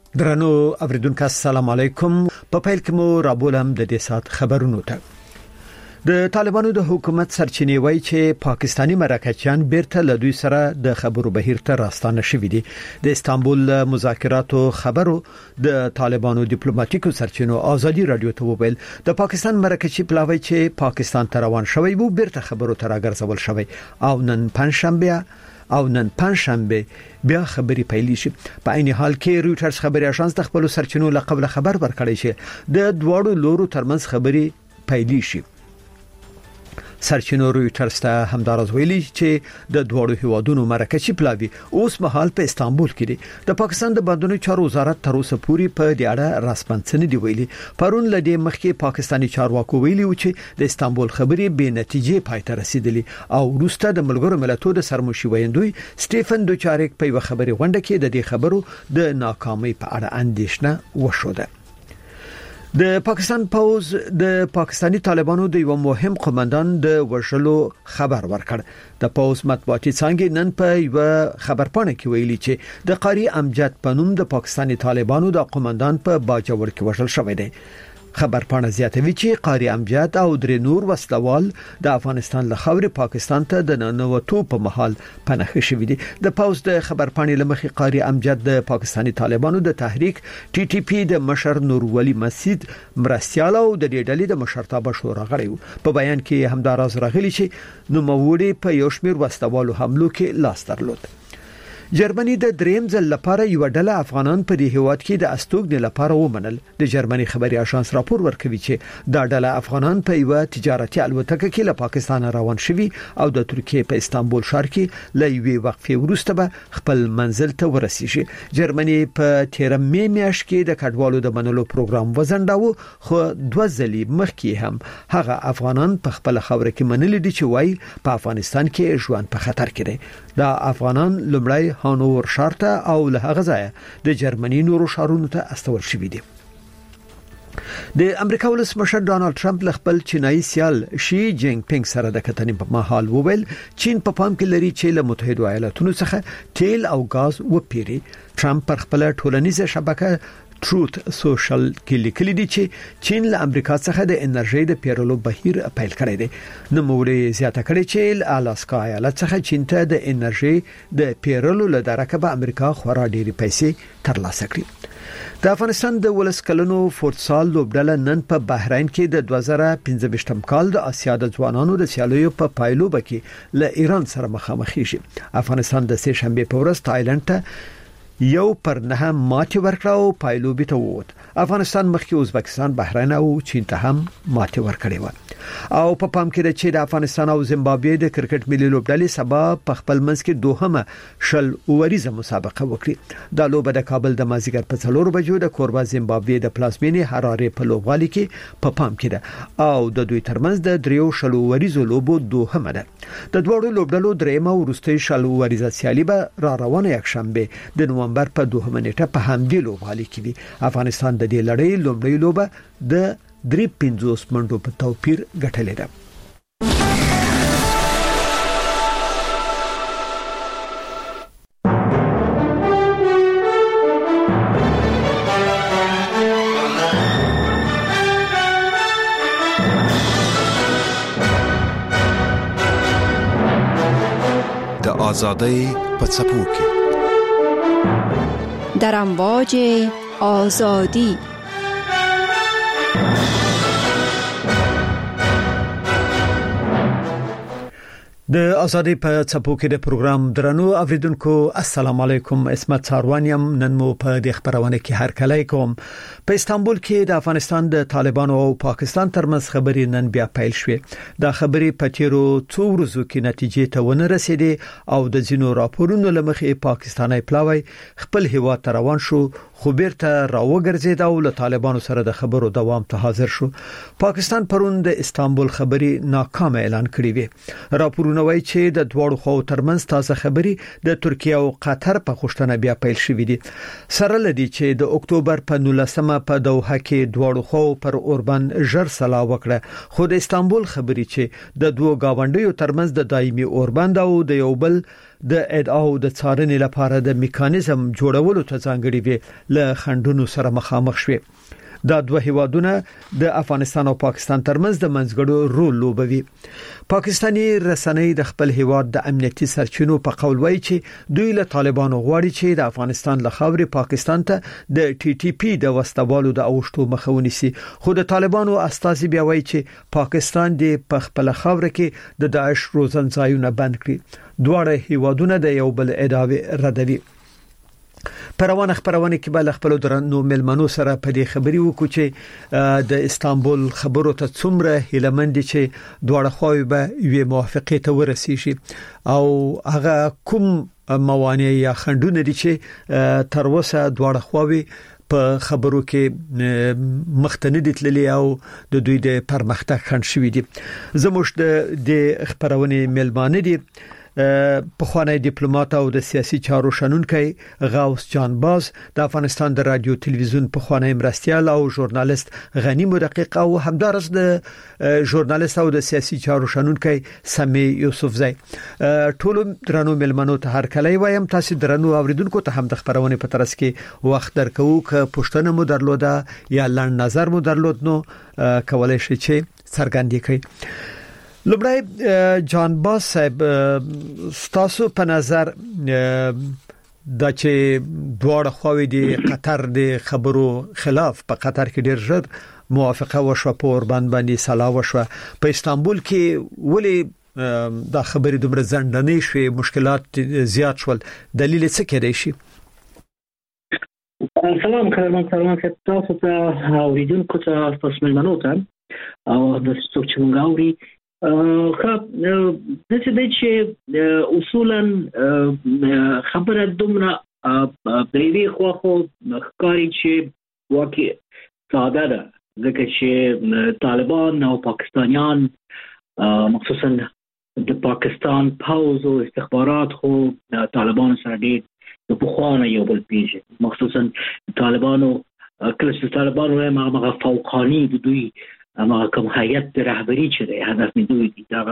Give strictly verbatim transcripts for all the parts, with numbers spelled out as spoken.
درنو اوریدونکو السلام علیکم. په پیل کې مو رابولم د دې سات خبرونو ته. د طالبانو د حکومت سرچینې وایي چې پاکستانی مرکچیان بیرته له دوی سره د خبرو بهیر ته راستانه شوي دي. د استانبول مذاکراتو خبرو د طالبانو ډیپلوماټیکو سرچینو ازادي رادیو ته وویل د پاکستان مرکچی پلاوی چې پاکستان ته روان شوی وو بیرته خبرو ته راګرځول شوی او نن پنځشنبه او نن پنځشنبه بیا خبري پیلې شي. په عین حال کې رويټرز خبري اژانس د خپل سرچینو لقب خبر ورکړی شي د دوړو لورو ترمنځ خبري پیلې شي. سرچینو رويټرز ته همدارز ویلي چې د دوړو هیوادونو مرکچی پلاوی اوس مهال په استانبول کې دي. د پاکستان د بندونو چارو وزارت تر اوسه پورې په دې اړه رسمنځ نه دی ویلي. پرون لدی مخکې پاکستانی چارواکو ویلي و چې د استانبول خبري به نتیجې پای ته رسیدلي او وروسته د ملګرو ملتونو د سرمشي ویندوی سټيفن دوچارک په خبري غونډه کې د دې خبرو د ناکامۍ په اړه اندېښنه وشوده. د پاکستان پوز د پاکستانی طالبانو د یو مهم قومندان د وژلو خبر ورکړ. د پوز مطبوعاتي څنګه نن په یو خبرپاڼه کې ویلي چې د قاری امجد پنوم د پاکستانی طالبانو د قومندان په باجوړ کې وژل شوی دی. خبرپاڼه زیاتوي چې قاری امجد او درې نور وسلوال د افغانستان له خاورې پاکستان ته د ننوتو په محل پناه شوی دي. د پوز د خبرپاڼې لمخې قاری امجد د پاکستانی طالبانو د تحریک ټي ټي پی د مشر نور ولی مسجد مرستيال او د دې ډلې د مشرتابه شورا غړي. په بیان کې همداراز راغلي چې نو موړي په یو شمیر وسلوالو حملو کې لاس درلود. جرمني د دریم ځل لپاره یو ډله افغانان په دې هیواد کې د استوګنې لپاره ومنل. د جرمني خبري اژانس راپور ورکوي چې دا ډله افغانان په یو تجارتي الوتکه کې له پاکستان روان شوي او د ترکیه په استانبول ښار کې له یوې وقفې وروسته به خپل منزل ته ورسیږي. جرمني په تیر مې میاشت کې د کډوالو د منلو پروګرام وزنډاو خو دوه ځلې مخکې هم هغه افغانان په خپل خاور کې منل دي چې وایي په افغانستان کې ژوند په خطر کې دی. دا افغانان لمړی هانوور شارته او له هغه ځای د جرمني نورو شارونو ته استول شوي دي. د امریکا ولسمشر ډانلډ ټرمپ له خپل چینایي سیال شي جینګ پینګ سره د کتنې په مهال وویل چین په پام کې لري چې له متحده ایالاتونو څخه تیل او غاز وپیري. ټرمپ پر خپل ټولنیزه شبکه ټروت سوشل کې لیکلي دي چې چین له امریکا څخه د انرژي د پیرلو بهیر پیل کړی دی. نو موږ زیاته کړی چې الاسکا ایالت څخه چین ته د انرژي د پیرلو له درکه به امریکا خورا ډېری پیسې ترلاسه کړي. د افغانستان د ولس کلنو فوتسال لوبډله نن په بحرین کې د دوه زره پنځه کال د اسیا د ځوانانو د سیالیو په پایلو کې له ایران سره مخامخ شي. افغانستان د سه شنبه په ورځ تایلند ته یو پر نه ماتې ورکړه او پایلوبي ته ووت. افغانستان مخکې ازبکستان، بحرین او چین ته هم ماتې ورکړې و. او په پام کې ده چې د افغانستان او زیمبابوې د کرکټ ملي لوبډلې سبا په خپل منځ کې دوهمه شل اوریزه مسابقه وکړي. دا لوبه د کابل د مازیګر په څلور بجو د کوربا زیمبابوې د پلازمینې حرارې په لوبغالي کې په پام کې ده او د دوی ترمنځ د دریو شل اوریزو لوبو دوهمه ده. د دوړو لوبډلو دریمه او وروستۍ شل اوریزه سیالي به را روانه یک شنبه د نومبر په دوهمه نیټه په همدې لوبغالي کې وي. افغانستان د دې لړۍ لومړی لوبه د درې پنځوس منډو په توپیر ګټلې ده. د آزادۍ په څپو کې در امواج آزادی د ازادي په څپو کې د پروګرام درنو اوریدونکو السلام علیکم. اسمت ساروانیم نن مو په د خبرونه کې هر کله کوم. په استانبول کې د افغانستان د طالبانو او پاکستان ترمنځ خبرې نن بیا پیل شوې. دا خبرې په تیرو څو ورځو کې نتیجې ته ونه رسیدې او د ځینو راپورونو لمخې پاکستاني پلاوی خپل هیواد ته روان شو خو بیرته راوګرځید او له طالبانو سره د خبرو دوام ته حاضر شو. پاکستان پرون د استانبول خبري ناکام اعلان کړی وی. راپورونه وایي چې د دوړو خو ترمنځ تازه خبري د ترکیه او قطر په خوشتنه بیا پیل شوې دي. سره لدی چې د اکتوبر په نولسمه په دوحه کې دوړو خو پر اوربان ژر سلا وکړه خو د استانبول خبري چې د دوه گاونډیو ترمنځ د دایمي اوربند او د یو بل د ادعاو د څارنې لپاره د میکانیزم جوړولو ته ځانګړي وي له خندونو سره مخامخ شوي. دا دوه هیوادونه د افغانستان او پاکستان ترمنځ د منځګړو رول لوبوي. پاکستاني رسنۍ د خپل هیواد د امنیتي سرچینو په قول وایي چې دوی له طالبانو غواړي چې د افغانستان له خاورې پاکستان ته د ټي ټي پی د وسوالو د اوښتو مخه ونیسي، خو د طالبانو استازي بیا وایي چې پاکستان د خپل خاور کې د داعش روزنځایونه بند کړي. دواړه هیوادونه د یو بل ادعاوې ردوي. پروانه خبرونه کې بل خپل درنو ملمنو سره په دې خبري وکړو چې د استانبول خبرو ته څومره هیلمند چې دواړه خواوې به یو موافقه ته ورسیږي او هغه کوم موانع یا خنډونه دي چې تر اوسه دواړه خواوې په خبرو کې مختنه دي تللي او د دوی د پرمختګ خنډ شوي دي. زموږ د خبرونه ملمانه دي په خوانی ډیپلوماټ او د سیاسي چارو شنونکي غوث جان باز، د افغانستان د رادیو تلویزیون په خوانی مرستيال او ژورنالیست غنی مدقق او همدارس د ژورنالیست او د سیاسي چارو شنونکي سمي یوسفزئی. ټول درنو ملمنو ته هر کله وایم تاسو درنو اوریدونکو ته هم د خبرونه په ترڅ کې وخت درکو ک پښتنه مو درلوده یا لړ نظر مو درلود نو کولای شئ چې څرګندې کړئ. لبرای جان باز صاحب، ستاسو په نظر دا چې دواړه خواوې د قطر د خبرو خلاف په قطر کې ډېر ژر موافقه وشوه، په اوربند باندې سلا وشوه، په استانبول کې ولې دا خبرې دومره ځنډنې شوې، مشکلات زیات شول، دلیل څه کېدای شي؟ سلام کلام سلام تاسو ته اوریدونکو ته تاسو ملمنو ته او د څوک چې مونږ اوري خب د څه د چې اصولا خبره دومره پریوی خو خو ښکاري چې واقع ساده ده، ځکه چې طالبان او پاکستانیان مخصوصا د پاکستان پوز او استخبارات خو طالبان سره ډېر د پخوانه یو بل پیژني، مخصوصا طالبانو کله چې طالبان وايي هغه فوقاني د دوی اما کوم هیئت د رهبری چې دی هدف می دوی دي دا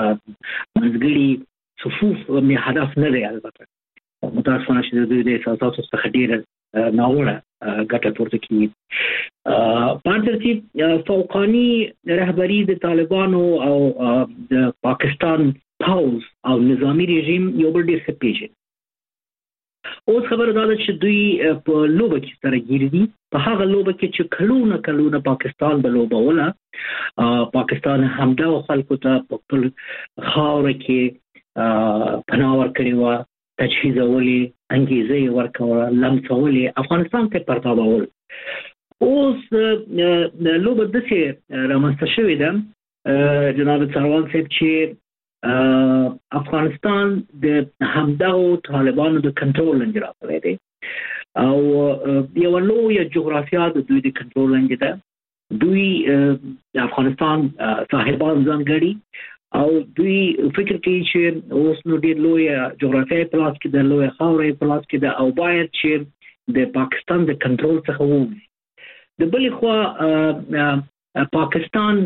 منځګړي صفوف می هدف نه دی. البته متاسفانه چې دوی د اساساتو څخه ډیره ناوړه ګټه پورته کوي. په ترتیب فوقاني رهبری د طالبانو او د پاکستان پوز او نظامی رژیم یو بل ډیر څه پیژني. اوس خبره دا ده چې دوی په لوبه کې سره ګیري دي، په هغه لوبه کې چې کلونه کلونه پاکستان به لوبوله. پاکستان همدا خلکو ته په خپل خاوره کې پناه ورکړې وه، تجهیزولې، انګېزې ورکوله، لمسولې، افغانستان ته پرتابول. اوس لوبه داسې رامنځته شوې ده جناب سروال صاحب چې افغانستان د همدغو طالبانو د کنټرول لاندې راغلی دی او یو لویه جغرافیا د دوی د کنټرول لاندې ده. دوی د افغانستان صاحبان ځان ګڼي او دوی فکر کوي چې اوس نو ډېر لویه جغرافیه په لاس کې ده، لویه خاوره په لاس کې ده او باید چې د پاکستان د کنټرول څخه ووځي. د بلې خوا پاکستان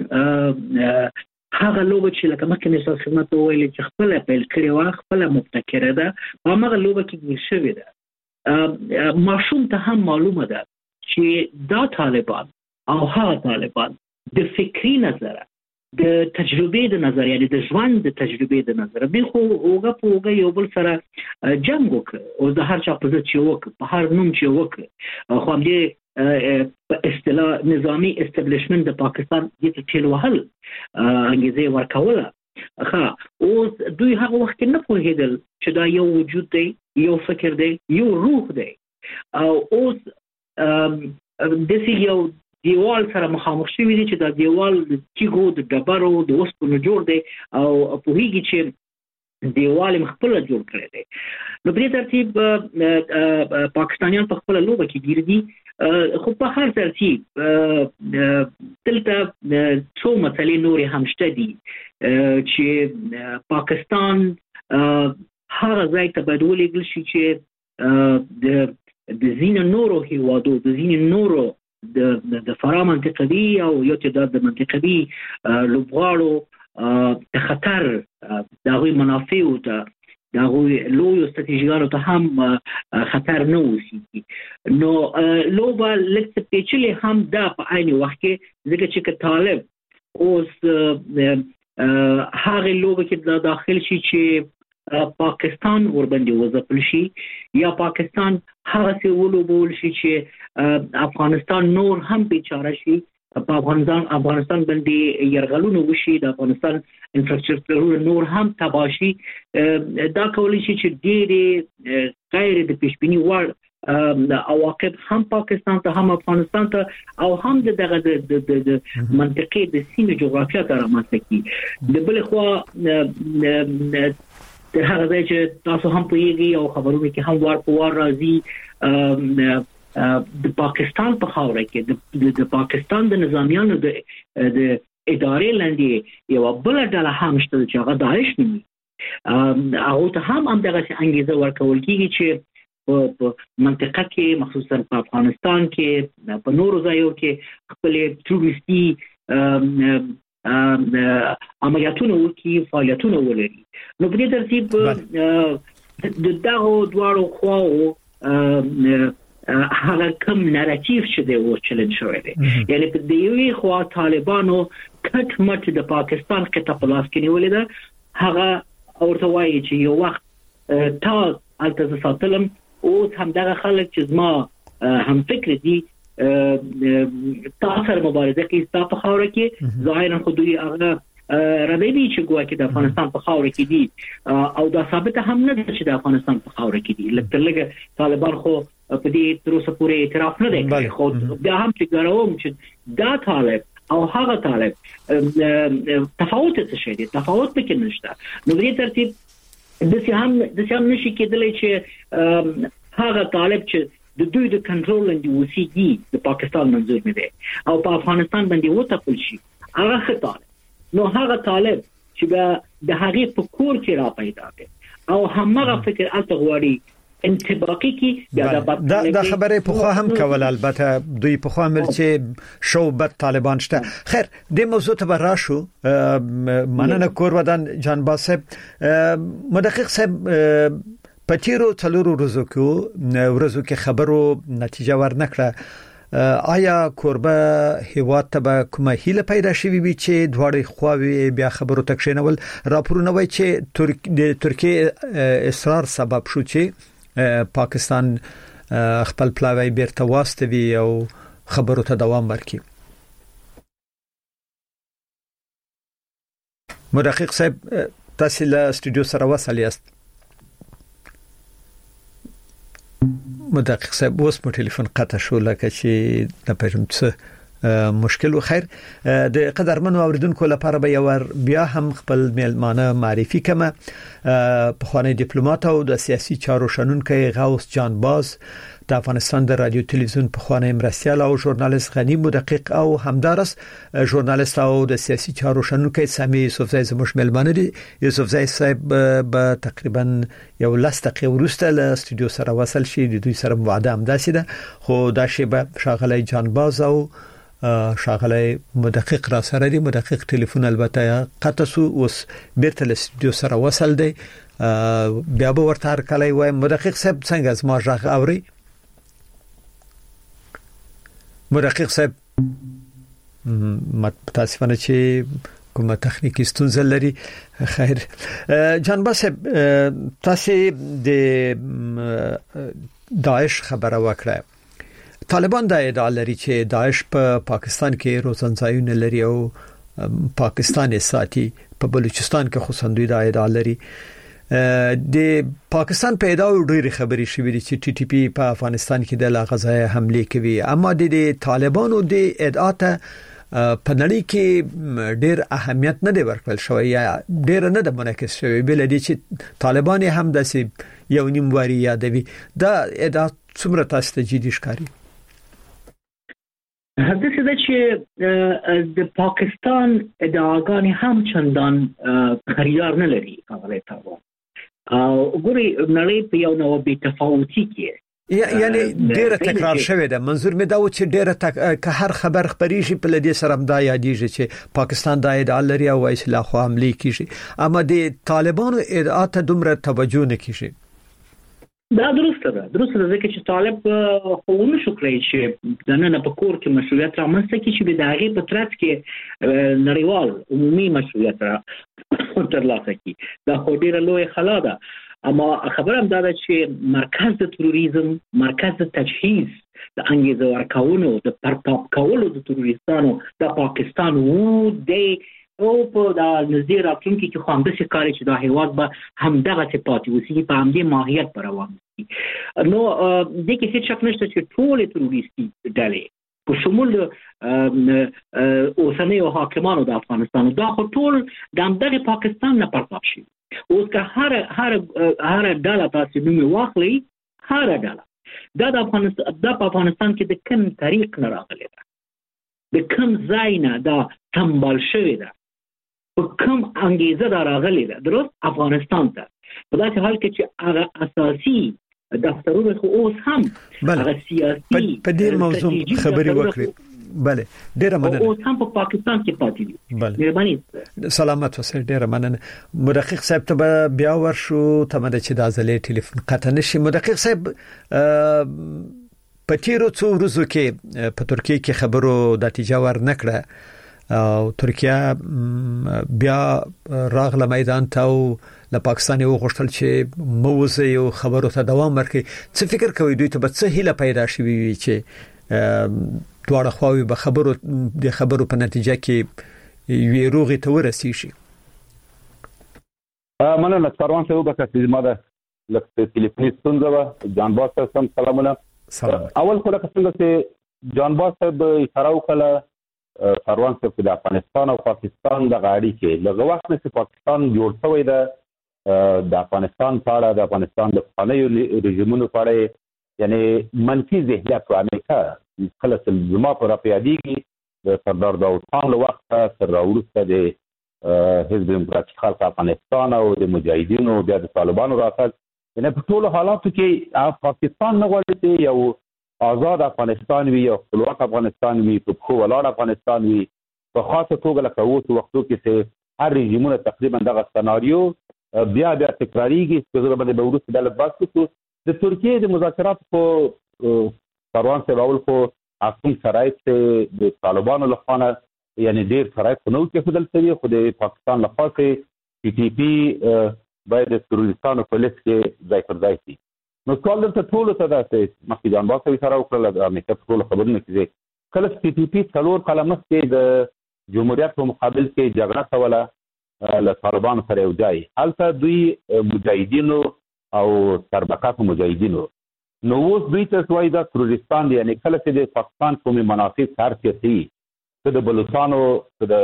هغه لوبه چې لکه مخکې مې تاسو خدمت وویل چې خپل پیل کړې و، خپل مبتکره ده، هغه لوبه کې ګیر شوې ده. ماشوم ته هم معلومه ده چې دا طالبان او هغه طالبان د فکری نظره، د تجربې د نظر، یعنی د ژوند د تجربې د نظر به خو اوګه په اوګه یو بل سره جنگ وکړ او د هر چا په ځای چې وکړ، په هر نوم چې وکړ، خو هم دې په اصطلاح نظامی استابلیشمنت د پاکستان د ټیل وهل انګیزه ورکوله. ښه اوس دوی هغه وخت نه پوهېدل چې دا یو وجود دی، یو فکر دی، یو روح دی او اوس داسې یو دیوال سره مخامخ شوي دي چې دا دیوال د تیږو د ډبرو د اوسپنو جوړ دی او پوهېږي چې دیوال یې خپله جوړ کړی دی. نو په دې ترتیب پاکستانیان په خپله لوبه کې ګیر دي، خو په هر ترتیب دلته څو مسلې نورې هم شته دي چې پاکستان هغه ځای ته باید ولېږل شي چې د ځینو نورو هیوادو، د ځینو نورو د د فرا منطقوي او یو تعداد د منطقوي لوبغاړو د خطر د هغوی منافعو ته دا لوی ستراتیژیانو ته هم خطر نه وسی نو لوبه لکه پیچلې هم دا په عین وخت کې ځکه چې طالب اوس هغه لوبه کې دا داخل شي چې پاکستان ورباندې وځپل شي یا پاکستان هغه څه ولوبول شي چې افغانستان نور هم بیچاره شي په افغانستان افغانستان باندې يرغلونه وشي د افغانستان انفراستراکچر نور هم تباشي دا کولی شي چې ډېر غیر د پیشبینی وړ عواقب هم پاکستان ته هم افغانستان ته او هم دغه د منطقې د سیمې جغرافیه ته رامنځته کی د بل خو د هغه ځای چې تاسو هم پوهیږئ او خبرونه کې هم وار په وار راځي د پاکستان په خاوره کې د پاکستان د نظامیانو د د ادارې لاندې یو بل ډله هم شته چې هغه داعش نومي او ته هم هم دغه انګیزه ورکول کیږي چې په منطقه کې مخصوصا په افغانستان کې په نورو ځایو کې خپل ټوریستي عملیاتونه وکي فعالیتونه ولري نو په دې ترتیب د دغه دواړو خواو هغه کوم ناراتیو چې دی و چیلنج شوی دی یعنی په دې یوې خوا طالبانو کټ مټ د پاکستان کې تپلاس کې نیولې ده هغه اورته وایي چې یو وخت تا الته ساتلم او هم دغه خلک چې زما هم فکر دي تاسو سره مبارزه کوي تاسو په خاور کې ظاهرا خو دوی هغه ردی چې ګویا کې د افغانستان په خاور کې دي او دا ثابت هم نه ده چې د افغانستان په خاور کې دي لکه لکه طالبان خو په دې تر اوسه پورې اعتراف نه دی خو دا هم چې ګرام چې دا طالب او هغه طالب تفاوت څه شي دي تفاوت پکې نشته نو دې ترتیب د سیام د سیام نشي کېدلی چې هغه طالب چې د دوی د کنټرول اند وسیږي د پاکستان منظور نه دی او په افغانستان باندې وټاکل شي هغه خطر نو هغه طالب چې د هغې په کور کې را پیدا دی او همغه فکر الته غواړي انتباقی کی دا دا خبره په خو هم کول البته دوی په خو امر چې شو بد طالبان شته خیر د موضوع ته راشو مننه کور ودان جان باسب مدقق صاحب پټیرو څلورو ورځو کې ورځو کې خبرو نتیجه ورنکړه آیا کوربه هیواد ته کومه هیله پیدا شوي وي چې دواړه خواوې بیا خبرو تکشینول راپورونه وایي چې د ترکیه اصرار سبب شو چې پاکستان خپل پلاوی بیرته واستوي او خبرو ته دوام ورکړي مدقق صاحب تاسو له استودیو سره وصل یاست مدقق صاحب اوس په ټلیفون قطع شو لکه چې د پېژند مشکل و خیر د قدرمنو اوریدونکو لپاره به یو بیا هم خپل میلمانه معرفي کمه په خوانی ډیپلوماټ او د سیاسي چارو شنونکو غوث جان باز د افغانستان د رادیو تلویزیون په خوانی مرستيال او ژورنالیست غنی مدقق او همدارس ژورنالیست او د سیاسي چارو شنونکو سامي یوسفزای زموږ میلمانه دي یوسفزای صاحب به تقریبا یو لاس دقیقه ورسته له استودیو سره وصل شي د دوی سره وعده هم داسې ده خو دا شی به شاغلی جان باز او شاغلی مدقق را سره دی مدقق ټلیفون البته قطع سو اوس بیرته له استودیو سره وصل دی بیا به ورته هر کله وای مدقق صاحب څنګه از ما ژغ اوري مدقق صاحب متاسفانه چې کومه تخنیکی ستونزه لري خیر جان باسب تاسو د داعش خبره وکړه طالبان دا ادعا لري چې داعش په پا پاکستان کې روزنځایونه لري او پاکستان ساتي په بلوچستان کې خو سندوی دا ادعا لري د پاکستان په ادعا ډېری خبري شوې دي چې ټي ټي پی په افغانستان کې د غزای حمله کوي اما د طالبانو د ادعا ته په نړۍ کې ډېر اهمیت نه دی ورکړل شوی یا ډېر نه د منعکس شوی بل دي چې طالبان هم داسې یو نیم واری یادوي دا ادعا څومره تاسو ته جدي ښکاري هغه څه چې د پاکستان ادعاګانې هم چندان خریدار نه لري هغه ته او ګوري نړۍ په یو نوع بې تفاوتي کې یعنی ډیره تکرار شوې ده. منظور مې دا و چې ډیره تک... که هر خبر خبري شي په لدې سره هم دا یادېږي چې پاکستان د ادعا لري او اصلاح خو عملی کیږي، اما د طالبانو ادعا ته دومره توجه نه کیږي. دا درسته ده درسته ده ځکه چې طالب خو نشو کړی چې د نن په کور کې مسؤلیت رامنځته کړي چې د هغې په ترڅ کې نړیوال عمومي مسؤلیت را ترلاسه کړي. دا خو ډیره لویه خلا ده. اما خبر هم دا ده چې مرکز د تروریزم، مرکز د تجهیز د انګیزه ورکولو د پرتاب کولو د تروریستانو د پاکستان وو دی او په د نږدې راتلونکي کې خو همداسې ښکاري چې دا هېواد به همدغسې پاتې اوسي، په همدې ماهیت به روان وي. نو دې کې هېڅ شک نشته چې ټولې تروریستي ډلې په شمول اوسنیو حاکمانو د افغانستان دا خو ټول د همدغې پاکستان نه پرتاب شي. اوس که هر هر هر ډله تاسې نوم واخلئ، هر ډله دا د افغانستان دا په افغانستان کې د کوم طریق نه راغلې ده، د کوم ځای نه دا سمبال شوې ده، په کوم انګیزه دا راغلې ده درست افغانستان ته. په داسې حال کې چې هغه اساسي دفترونه خو اوس هم هغه سیاسي په دې موضوع خبرې وکړي. بله ډیره مننه. اوس هم په پاکستان کې پاتې دي. مهرباني. سلامت اوسئ. ډیره مننه. مدقق صاحب ته بیا ورشو ته مده چې د ازلې ټلیفون قطع نشي. مدقق صاحب په تیرو څو ورځو کې په ترکیه کې خبرو نتیجه ور نکړه او ترکیه بیا راغله میدان ته او له پاکستان یو غوښتل چې موزه یو خبرو ته دوام ورکړي. څه فکر کوي دوی ته به څه هیله پیدا شي وي چې دواړه خواوې به خبرو د خبرو په نتیجه کې یو روغې ته ورسیږي؟ مننه کاروان صاحب به چې ما ده لکه ټلیفوني ستونزه و. جان باز صاحب سلامونه. سلام. اول خو لکه څنګه چې جان باز صاحب اشاره وکړه کاروان صاحب د افغانستان او پاکستان د غاړي کې لږ وخت نه چې پاکستان جوړ شوی ده د افغانستان په اړه د افغانستان د پخوانیو رژیمونو په اړه یعنی منفي ذهنیت په امریکا کله چې زما په راپیادېږي د سردار داود خان له وخته تر راوروسته د حزب دیموکراتیک خلق افغانستان او د مجاهدینو بیا د طالبانو راتګ، یعنی په ټولو حالاتو کې پاکستان نه غواړي چې یو آزاد افغانستان وي، یو خپلواک افغانستان وي، په پښو ولاړ افغانستان وي. په خاصه توګه لکه اوس وختو کې چې هر رژیمونه تقریبا دغه سناریو بیا بیا تکراریږي چې زه به د وروسته ډله بحث وکړو. د ترکیې د مذاکراتو په کاروان صاحب اول خو اصلي شرایط د طالبانو لخوا نه یعنی ډېر شرایط خو نه وو کېښودل شوي، خو د پاکستان لخوا چې ټي ټي پي باید د تروریستانو په لیست کې ځای پر ځای شي. نو سوال دلته ټولو ته دا چې مخکې جان باز صاحب اشاره وکړله د امریکا په ټولو خبرونو کې چې کله چې ټي ټي پي څلور کاله مخکې د جمهوریت په مقابل کې جګړه کوله له طالبانو سره یو ځای، هلته دوی مجاهدینو او سربقاتو مجاهدینو، نو اوس دوی ته وایي دا تروریستان دی. یعنی کله چې د پاکستان کومې منافع کار کوي که د بلوچستانو که د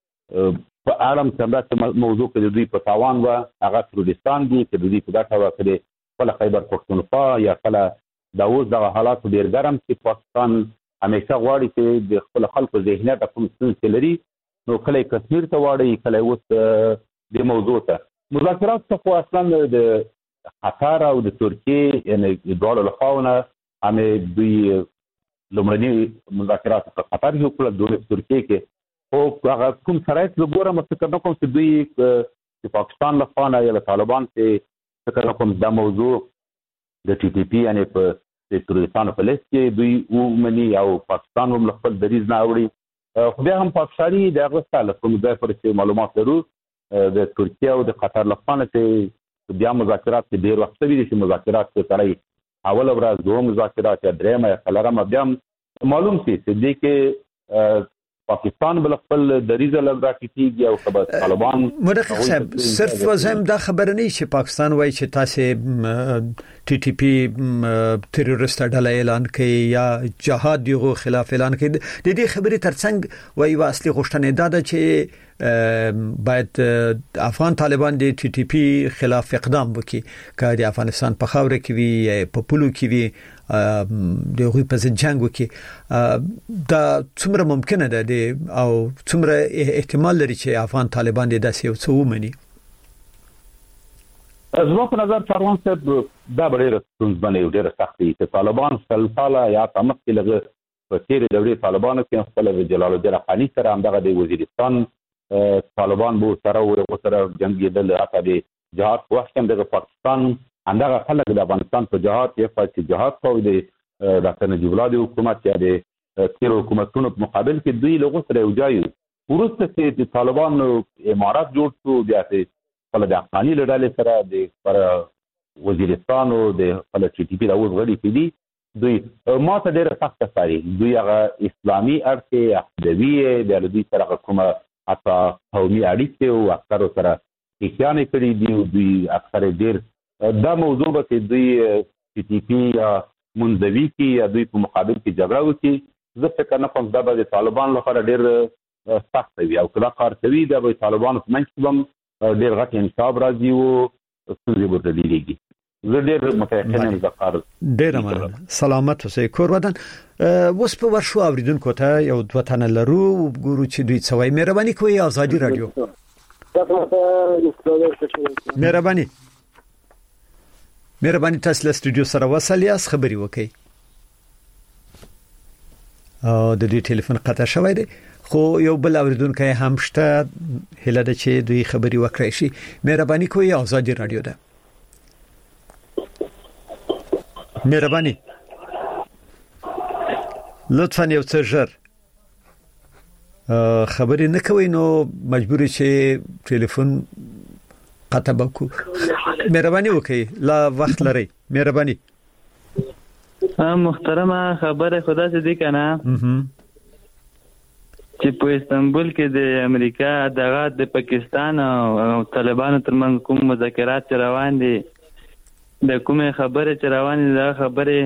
په اړه هم همداسې موضوع کې د دوی په تاوان وه هغه تروریستان دي، که د دوی په ګټه وه که د خپله خیبر پښتونخوا یا کله دا اوس دغه حالاتو ډېر ګرم چې پاکستان همیشه غواړي چې د خپلو خلکو ذهنیت کوم ستونزې لري، نو کله یې کشمیر ته واړوي، کله اوس دې موضوع ته. مذاکرات څخه اصلا د قطر او د ترکیې یعنې دواړو له خواو نه همې دوی لومړني مذاکرات په قطر کې وکړل، دوی په ترکیې کې، خو هغه کوم شرایط زه ګورم فکر نه کوم چې دوی د پاکستان له خوا نه یا له طالبان چې فکر نه کوم دا موضوع د ټي ټي پي یعنې په د تروریستانو په لیست کې دوی ومني او پاکستان هم له خپل دریځ نه اوړي. خو بیا هم پاکستاني د هغه څخه له کوم ځای پورې چې معلومات لرو د ترکیه او د قطر له خوا نه چې بیا مذاکرات کې ډېر وخت شوي دي چې مذاکرات کې سړی اوله ورځ دوه مذاکرات یا درېیمه یا څلورمه بیا معلوم شي چې دې کې پاکستان بل خپل دریځ لږ راټیټېږي او که به طالبان. مدقق صاحب صرف وزم دا خبره نه چې پاکستان وایي چې تاسې ټي ټي پي تروریست ډله اعلان کوي یا جهاد دیغو خلاف اعلان کوي، د دې خبرې ترڅنګ وایي اصلي غوښتنه دا ده چې باید افغان طالبان د ټي ټي پي خلاف اقدام وکړي، که د افغانستان په خاوره کې وي یا په پولو کې وي د هغوی په ضد جنګ وکړي. دا څومره ممکنه ده او څومره احتمال لري چې افغان طالبان د داسې یو څه ومني؟ زما په نظر چاروان صاحب دا ډېر ستونزمن یو ډېر سخت دی چې طالبان سل کاله یا تمک کې لږ په تیرې دورې طالبانو کې خپل جلال الدین افغاني سره همدغه د وزیرستان طالبان بو سره ورغه سره جنگیدل راته د جهاد په وخت کې د پاکستان همدغه خلک د افغانستان په جهاد یې فاصله جهاد کوي د ډاکټر نجیب الله د حکومت یا د تیر حکومتونو په مقابل کې دوی لغو سره یو ځای ورسته چې د طالبان امارات جوړ شو بیا چې خپل د افغاني لړالې سره د پر وزیرستان او د خپل ټي ټي پی د اوس غړي کړي دوی ما ته ډېر سخت ښکاري دوی هغه اسلامي اړخ عقیدوي د دوی سره کومه حتی قومي اړیکې او افکارو سره ټیکانې کړي دي دوی اکثر ډېر دا موضوع به چې دوی ټي ټي پی یا منځوي کې یا دوی په مقابل کې جګړه وکړي زه فکر نه کوم دا به د طالبان لپاره ډېر سخت وي او کله کار کوي دا به طالبان په منځ کې هم ډېر غټ انقلاب راځي او ستونزې به ډېرېږي زه ډېر متيقن یم د کار ډېر مننه سلامت اوسئ کور ودان اوس په ورشو اوریدونکو ته یو دوه تنه لرو ګورو چې دوی څوای مهرباني کوي آزادي رادیو مهرباني مهرباني تاسو له سټوډیو سره وصل یاست خبري وکړئ او د دې ټلیفون قطع شوی دی خو یو بل اوریدونکو هم شته هله د چې دوی خبري وکړي شي مهرباني کوي آزادي رادیو ده مهرباني لطفا یو څه ژر خبرې نه کوي نو مجبور چې ټلیفون قطع وکړو مهرباني وکړئ لا وخت لري مهرباني محترمه خبره خدا څه دي کنه چې په استانبول کې د امریکا دغه د پاکستان او طالبانو ترمنځ کوم مذاکرات روان دي د کومه خبره چې روانه ده خبره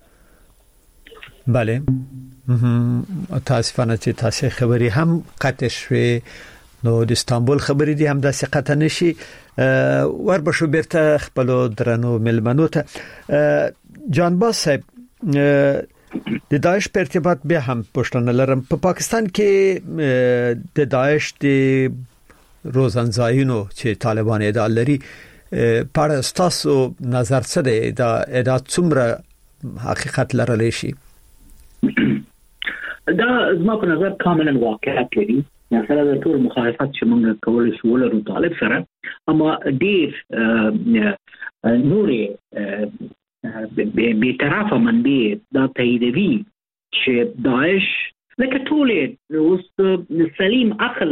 bale تاسفانه چې تاسو خبري هم قطع شوي نو د استانبول خبري دي هم د قطع نشي وربشو بیرته خپل درنو ملمنو ته جانباز صاحب د داعش په ارتباط به هم پښتنه لرم په پا پاکستان کې د داعش د روزنځایونو چې طالبان ادعا لري پاره ستاسو نظر څه دی دا ادا څومره حقیقت لرلی شي دا زما په نظر کاملا واقعیت لري مثلا د ټول مخالفت چې موږ کول شو له طالب سره اما ډیر نورې به طرفه منبع دا تاییدوي چې داعش لکه ټول اوس سلیم عقل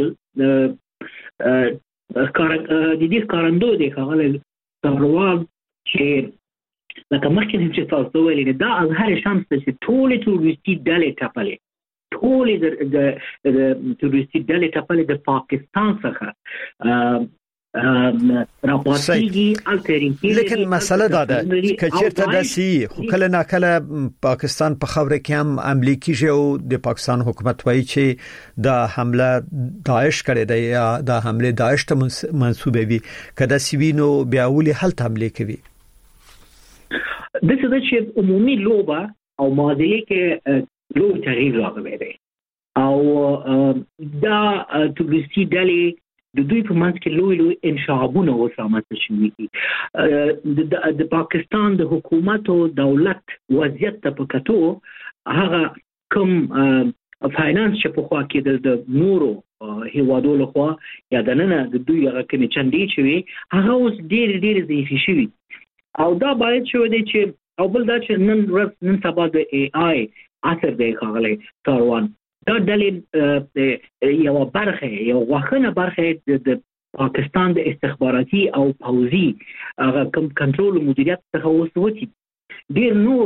کار د دې کارندو دی هغه ضرورت چې لکه مخکې چې تاسو ویلي دا از هر شمس چې ټول تروریستي ډلې ټاپلې ټول د تروریستي ډلې ټاپلې د پاکستان څخه راپاتېږي الټرینټیو لیکن مسله دا ده چې چیرته د سی خو کله نه کله پاکستان په خبره کې هم عملی کیږي او د پاکستان حکومت وایي چې دا حمله داعش کړې ده یا دا حمله داعش ته منسوبه وي کله سی وینو بیا ولې حل حمله کوي د څه چې عمومي لوبه او معادله کې لوی تغییر راغلی دی او دا تروریستي ډلې د دوی په منځ کې لوی لوی انشعابونه وسامت شوي دي د پاکستان د حکومت او دولت وضعیت ته په کتو هغه کوم فاینانس چې په خوا کې د نورو هیوادو لخوا یا د نن د دوی هغه کې چندې شوي هغه اوس ډېر ډېر ضعیف شوي او دا باید شو دی چې او بل دا چې نن ورځ نن سبا د ای آی اثر دی خاغلی کاروان دا ډلې یو برخه یو واخنه برخه د پاکستان د استخباراتي او پوځي هغه کوم کنټرول او مدیریت څخه وسوتی ډیر نور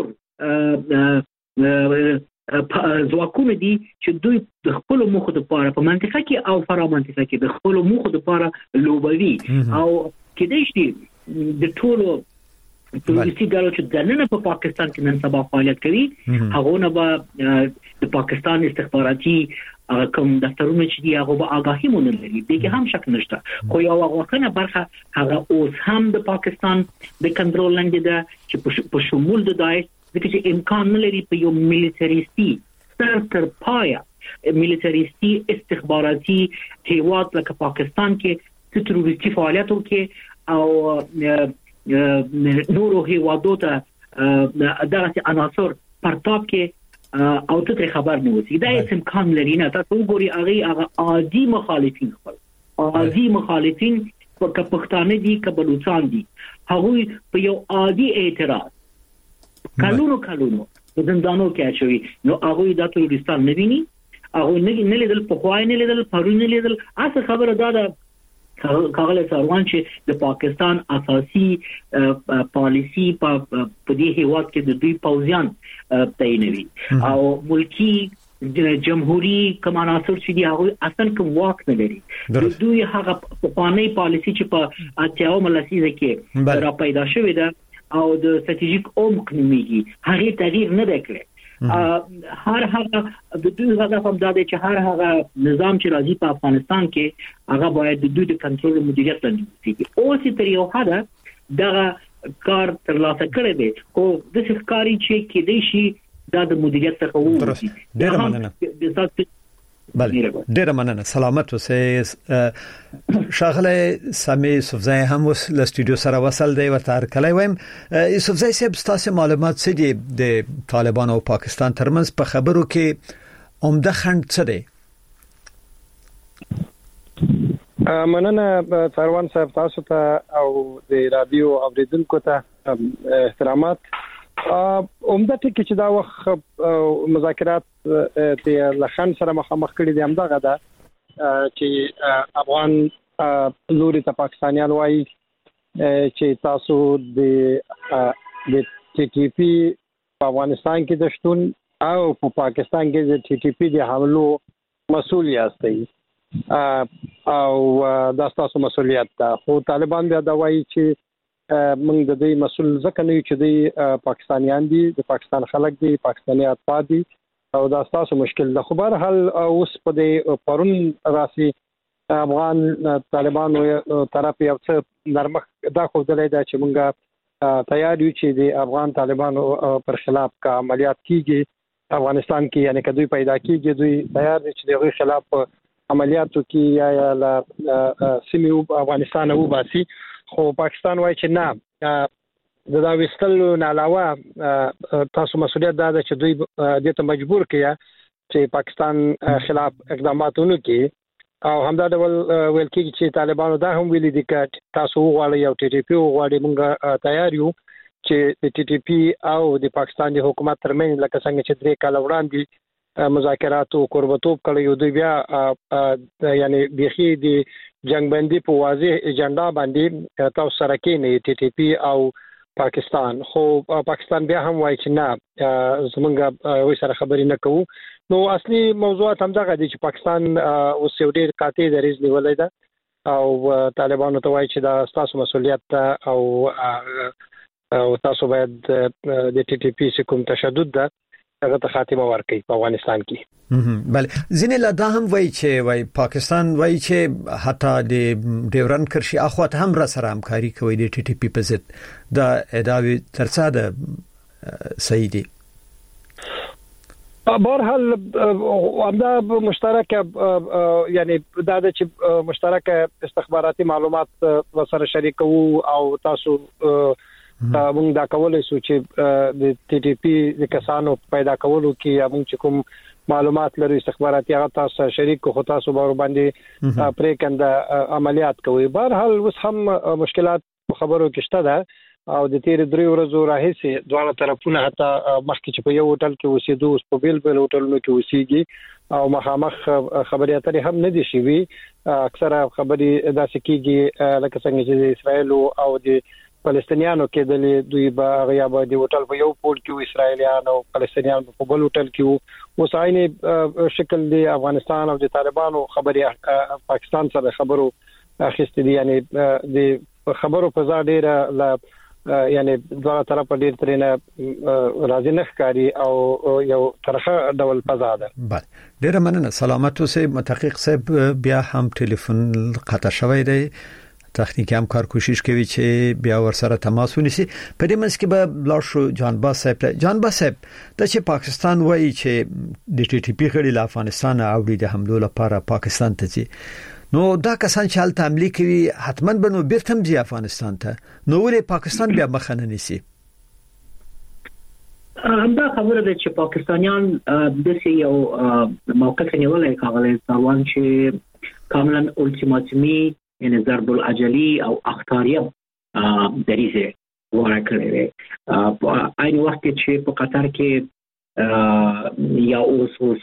ځواکونه دي چې دوی د خپل مخ د پاره په منطقه کې او فرا منطقه کې د خپل مخ د پاره لوبوي او کېدای شي د ټولو تروریستي ډلو چې دننه په پاکستان کې نن سبا فعالیت کوي هغه نه به د پاکستان استخباراتي کوم دفترونه چې دی هغه به آگاهی مونږ لري دغه هم شک نشته خو یو واقعا برخه هغه اوس هم د پاکستان د کنټرول لاندې ده چې په شمول د داعش د چې امکان نه لري په یو ملیټریستي تر تر پایا ملیټریستي استخباراتي هیواد لکه پاکستان کې تروریستي فعالیت وکړي او نورو هیوادو ته دغه عناصر پرتاب کې او ته خبر نه وسی دا هیڅ امکان لري نه. تاسو وګورئ هغه هغه عادي مخالفین خپل عادي مخالفین په پښتانه دي که بلوچستان دي هغه په یو عادي اعتراض کلونو کلونو په زندانو کې اچوي نو هغه د تروریستان نه ویني هغه نه لیدل په خوای نه لیدل پرون نه لیدل اصل خبره دا ده کاغله سروان چې د پاکستان اساسي پالیسی په دې هیواد کې د دوی پوځیان تعینوي او ملکی جمهوریت کماناسر چې دی هغه اصلا کوم واک نه لري د دوی هغه پخوانی پالیسی چې په اتیاو ملسیزه کې را پیدا شوې ده او د استراتیژیک عمق نوميږي هغه تغییر نه وکړي. هر هغه د دوی هدف هم دا دی چې هر هغه نظام چې راځي په افغانستان کې هغه باید د دوی د کنټرول مدیریت لاندې وي. اوس تر یو حده دا کار تر لاسه کړی دی خو د ښکاری چې کې دی شي دا د مدیریت څخه وو. ډیر مننه. بله ډیر مننه. سلامت اوسئ. شاغله سامي یوسفزای هم وس له سټوډیو سره وصل دی ورته کله وایم یوسفزای صاحب تاسو معلومات څه دي د طالبان او پاکستان ترمنځ په خبرو کې عمده خنډ څه دی؟ مننه فروان صاحب تاسو ته او د رادیو اوریدونکو ته احترامات. عمده ټکی چې دا وخت مذاکرات د لخن سره مخامخ کړي دي همدغه ده چې افغان لوري ته پاکستانیان وایي چې تاسو د د ټي ټي پی په افغانستان کې د شتون او په پاکستان کې د ټي ټي پی د حملو مسؤل یاستئ او دا تاسو مسؤلیت ده. خو طالبان بیا دا وایي چې موږ د دې مسؤل ځکه نه یو چې د پاکستانیان دي د پاکستان خلک دي پاکستاني اتفاق دي او دا تاسو مشکل ده. خو بهر حال اوس په دې پرون راسي افغان طالبانو طرف یو څه نرمخ دا خو دلته دا چې موږ تیار یو چې د افغان طالبانو پر خلاف کا عملیات کیږي افغانستان کې یعنی کدوې پیدا کیږي دوی تیار دي چې دغه خلاف عملیاتو کې یا یا لا سیمه افغانستان او باسي. خو پاکستان وایي چې نه د دا وستلو نه علاوه تاسو مسؤلیت دا ده چې دوی دې ته مجبور کړي چې پاکستان خلاف اقدامات وکړي او همدا ډول ویل کېږي چې طالبانو دا هم ویلي دي چې تاسو وغواړئ او ټي ټي پی وغواړئ موږ تیار یو چې د ټي ټي پی او د پاکستان د حکومت ترمنځ لکه څنګه چې درې کال وړاندې مذاکرات او قربتوب کړي دوی بیا یعنی بيخي د جنگ بندي په واضح ایجنډا باندې تاسو سره کې نه ټي ټي پی او پاکستان. خو پاکستان بیا هم وایي چې نه زمونږ وې سره خبرې نه کوو. نو اصلي موضوعات هم دغه دي چې پاکستان اوس یو ډېر قاطع دریځ نیولې ده او طالبانو ته وایي چې دا تاسو مسؤلیت او او تاسو باید د ټي ټي پی کوم تشدد ده هغه ته خاتمه ورکړي په افغانستان کې. بله ځینې لا دا هم وایي چې وایي پاکستان وایي چې حتی د ډیورن کرشي اخوات هم را سره همکاري کوي د ټي ټي پی په ضد دا ادعاوې ترڅا ده صحیح دي؟ بهرحال همدا مشترک یعنی دا چې مشترک استخباراتي معلومات وسره شریکو او تاسو موږ دا کولای شو چې د ټي ټي پی د کسانو پیدا کولو کې موږ چې کوم معلومات لري استخباراتي هغه تاسو شریک خو تاسو باندې پرې کنده عملیات کوي. بهرحال اوس هم مشکلات خبرو کې شته ده او د تیر درې ورځې راهیسې دواړه طرفونه حتی مخکې چې په یو هوټل کې اوسېدو اوس په بیل بیل هوټلونو کې اوسېږي او مخامخ خبرې اترې هم نه دي شوي. اکثره خبرې داسې کېږي لکه څنګه چې د اسرائیل او د فلسطینیانو کې د دوی به غیا به د هوټل په یو پول کې اسرائیلیان او فلسطینیان په بل هوټل کې اوس عیني شکل دی افغانستان او د طالبانو خبرې پاکستان سره خبرو اخیستې دي یعنی د خبرو په ځای ډیره لا یعنی دغه طرف ډیر ترنه راځي نه ښکاری او یو طرفه ډول فضا ده. بله ډیر مننه. سلامت اوسئ. متحقق صاحب بیا هم ټلیفون قطع شوی دی تخنیکی همکار کوشش کوي چې بیا ورسره تماس ونیسي. په دې منځ کې به لاړ شو جانباز صاحب. جانباز صاحب د چې پاکستان وایي چې د ټي ټي پی غړي له افغانستان اوړي د حملو لپاره پاکستان ته ځي نو دا کسان چې حالت عملی کوي حتما به نو بیرته ځي افغانستان ته نو ولې پاکستان بیا مخنه نیسي همدا خبره ده چې پاکستانیان د سی یو موقف نیولای کاغله سروان چې کاملا الټیماتومي یعنی ضرب العجلی او اختاریه دریزه ورکړي په عین وخت چې په قطر کې یا اوس اوس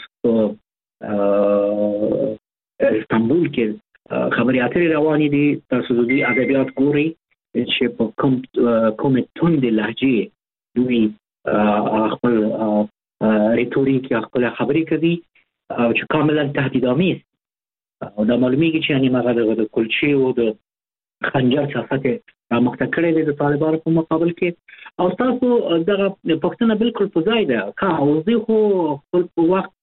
استانبول کې خبري اترې روانې دي تاسو د ادبیات ګوري چې په کوم کوم تون د لهجه دوی خپل ریټوریک یا خپل خبرې کوي چې کاملا تهدیدآمیز او دا معلومیږي چې یعنی مغه د کلچې او د خنجر سیاست مخته کړی دی د طالبانو په مقابل کې او تاسو دغه پښتنه بالکل په ځای ده کا او زه خو خپل وخت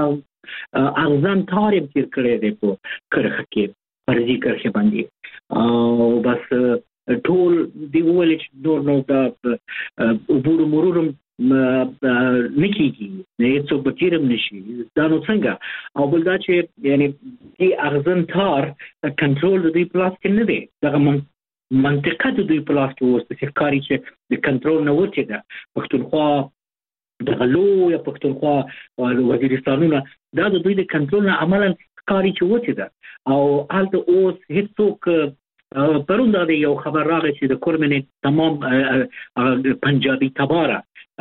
ارزان تاریخ تیر کړی دی په کرخه کې فرضي کرخه باندې او بس ټول دی ولې نور نو د عبور مرورم نکیږي نه څو بچیرم نشي دا نو څنګه او بل دا چې یعنی دی ارزان تار کنټرول د دې پلاس کې نه دی دغه منطقه د دوی پلاس کې وسته چې کاری چې د کنټرول نه وته ده پښتونخوا د غلو یا پښتونخوا وزیرستانونه دا د دوی د کنټرول نه عملاً کاری چې وته ده او حالت اوس هیڅوک پرون دا یو خبر راغی چې د کورمنې تمام پنجابي تباره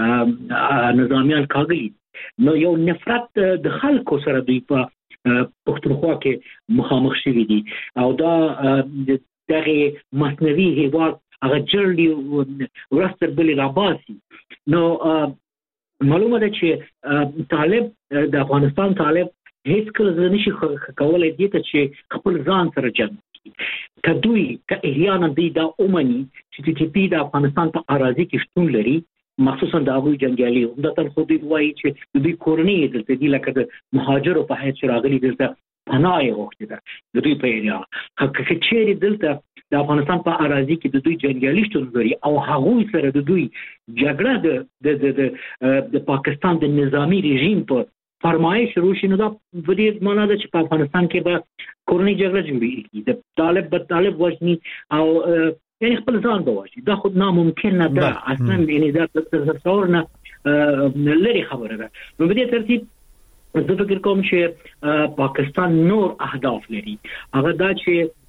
نظامیان کاغلی نو یو نفرت د خلکو سره دوی په پښتونخوا کې مخامخ شوي دي او دا دغه مصنوعي هیواد هغه جرلی ورستر بلی راباسي نو معلومه ده چې طالب د افغانستان طالب هیڅ کله نشي کولای دي چې خپل ځان سره جنګ کدوی که احیانا دی دا اومني چې ټي پی د افغانستان په اراضي کې شتون لري مخصوصا د هغوی جنگیالي همدغه خو دوی وایي چې دوی کورنۍ دلته دي لکه د مهاجرو په حیث راغلي دلته پناه یې غوښتې ده د دوی په ایریا که چیرې دلته د افغانستان په اراضي کې د دوی جنگیالي شتون لري او هغوی سره د دوی جګړه د د د پاکستان د نظامی رژیم په فرمایش روشي نو دا په دې معنی ده چې په افغانستان کې به کورنۍ جګړه جوړیږي د طالب به طالب وژني او یعنی خپل ځان به وژني دا خود ناممکن نه ده اصلا یعنی دا تصور نه لري خبره ده نو په دې ترتیب زه فکر کوم چې پاکستان نور اهداف لري هغه دا چې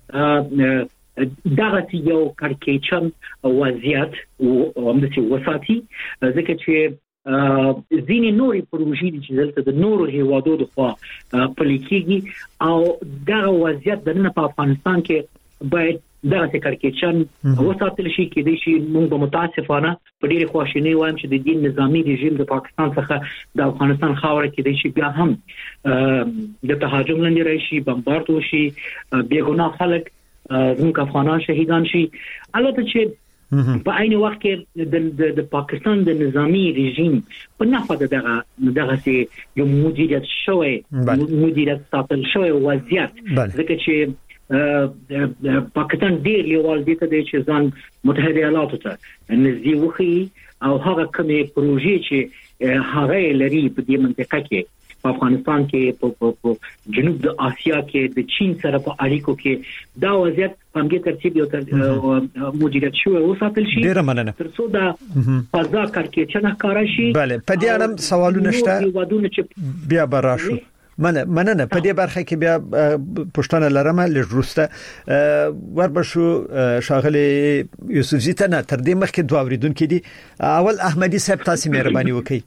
دغه یو کړکېچن وضعیت او همداسې وساتي ځکه چې ځینې نورې پروژې دي چې دلته د نورو هیوادو د خوا پلي کېږي او دغه وضعیت دننه په افغانستان کې باید دغه کړکېچن وساتل شي کېدای شي موږ به متاسفانه په ډېرې خواشینۍ وایم چې د دې نظامي رژیم د پاکستان څخه د افغانستان خاوره کېدای شي بیا هم د تهاجم لاندې راشي بمبارد وشي بېګناه خلک زموږ افغانان شهیدان شي البته چې په عین وخت کې د پاکستان د نظامی رژیم په نفع دغه دغه سي یو مدیریت شوی مدیریت ساتل شوی وضعیت ځکه چې پاکستان ډیر لیوال دي ته چې ځان متحده ایالاتو ته نږدې وخی او هغه کومې پروژې چې هغه لري په دې منطقه کې په افغانستان کې په جنوب د آسیا کې د چین سره په اړیکو کې دا وضعیت په همدې ترتیب یو مدیریت شوی وساتل شي ډیره مننه تر څو دا فضا کړکېچنه ښکارا شي bale په دې اړه سوالونه شته بیا براشو مننه مننه په دې برخه کې بیا پښتنه لرمه لږروسته وربشو شاغلي یوسف زیتنه تر دې مخکې دوه اوریدونکو دي اول احمدي صاحب تاسو مهرباني وکړئ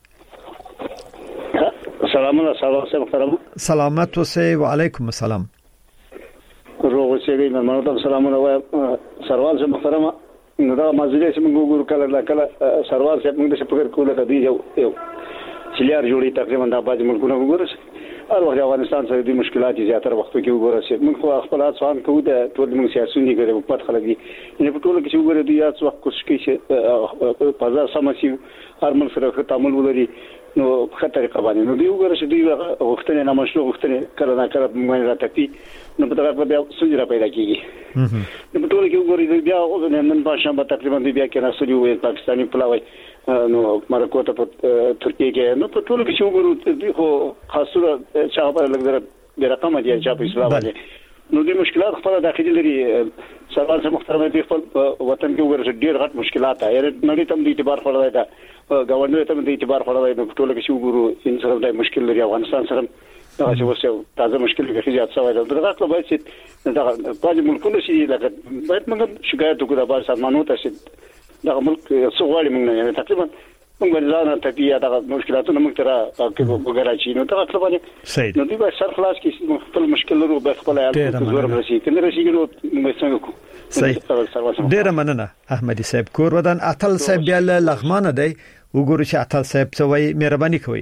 سلامونه سلام محترم سلامت اوسئ وعلیکم السلام روغ اوسئ مېلمانو ته سلامونه وایم سروال صاحب محترم نو دا مازیګر چې موږ ګورو کله کله سروال صاحب موږ څه فکر کوله ته دی یو چلیار جوړي تقریبا د باج ملکونه وګورئ هر وخت افغانستان سره د مشکلات زیاتره وختو کې وګورئ موږ خو خپل ځان کوو د ټول موږ سیاسيونی ګره په پټ خلک دي نه په ټول کې چې وګورئ د یاد وخت کوشش کوي چې په ځا سمسي هر من سره تعامل ولري نو په طریقه باندې نو دی وګورئ چې دی وختونه نه مشروع وختونه کله نه کله موږ راټپي نو په دغه په بیا سوجره پیدا کیږي نو په ټول کې وګورئ بیا او نن په شنبه تقریبا بیا کې راځي وي پاکستاني پلاوي نو مارکو ته په ترکیه کې نو په ټول کې چې وګورئ خو خاصه چا په لګره د رقم دی چې په اسلام باندې نو د مشکلات خپل داخلي لري سروال صاحب محترم دي خپل وطن کې ورته ډیر غټ مشکلات آي نړۍ تم د اعتبار خپل دا گورنر تم د اعتبار خپل دا نو ټول کې شو ګورو ان سره د مشکل لري افغانستان سره دا چې وسو تازه مشکل کې زیات شوی دا دغه خپل باید چې دا په ملکونو شي لکه باید موږ شکایت وکړو د بار سازمانونو ته چې دا ملک څو غواړي موږ نه تقریبا موږ ځان ته پیه دا مشکلاتونه موږ تر کې وګورای شي نو دا خپل باندې نو دوی به سر خلاص کې خپل مشکل لرو به خپل عیال زور راشي کنه راشي نو موږ څنګه کو صحیح ډیر مننه احمدي صاحب کور ودان اتل صاحب بیا لغمانه دی وګورئ چې اتل صاحب څه وایي مهرباني کوئ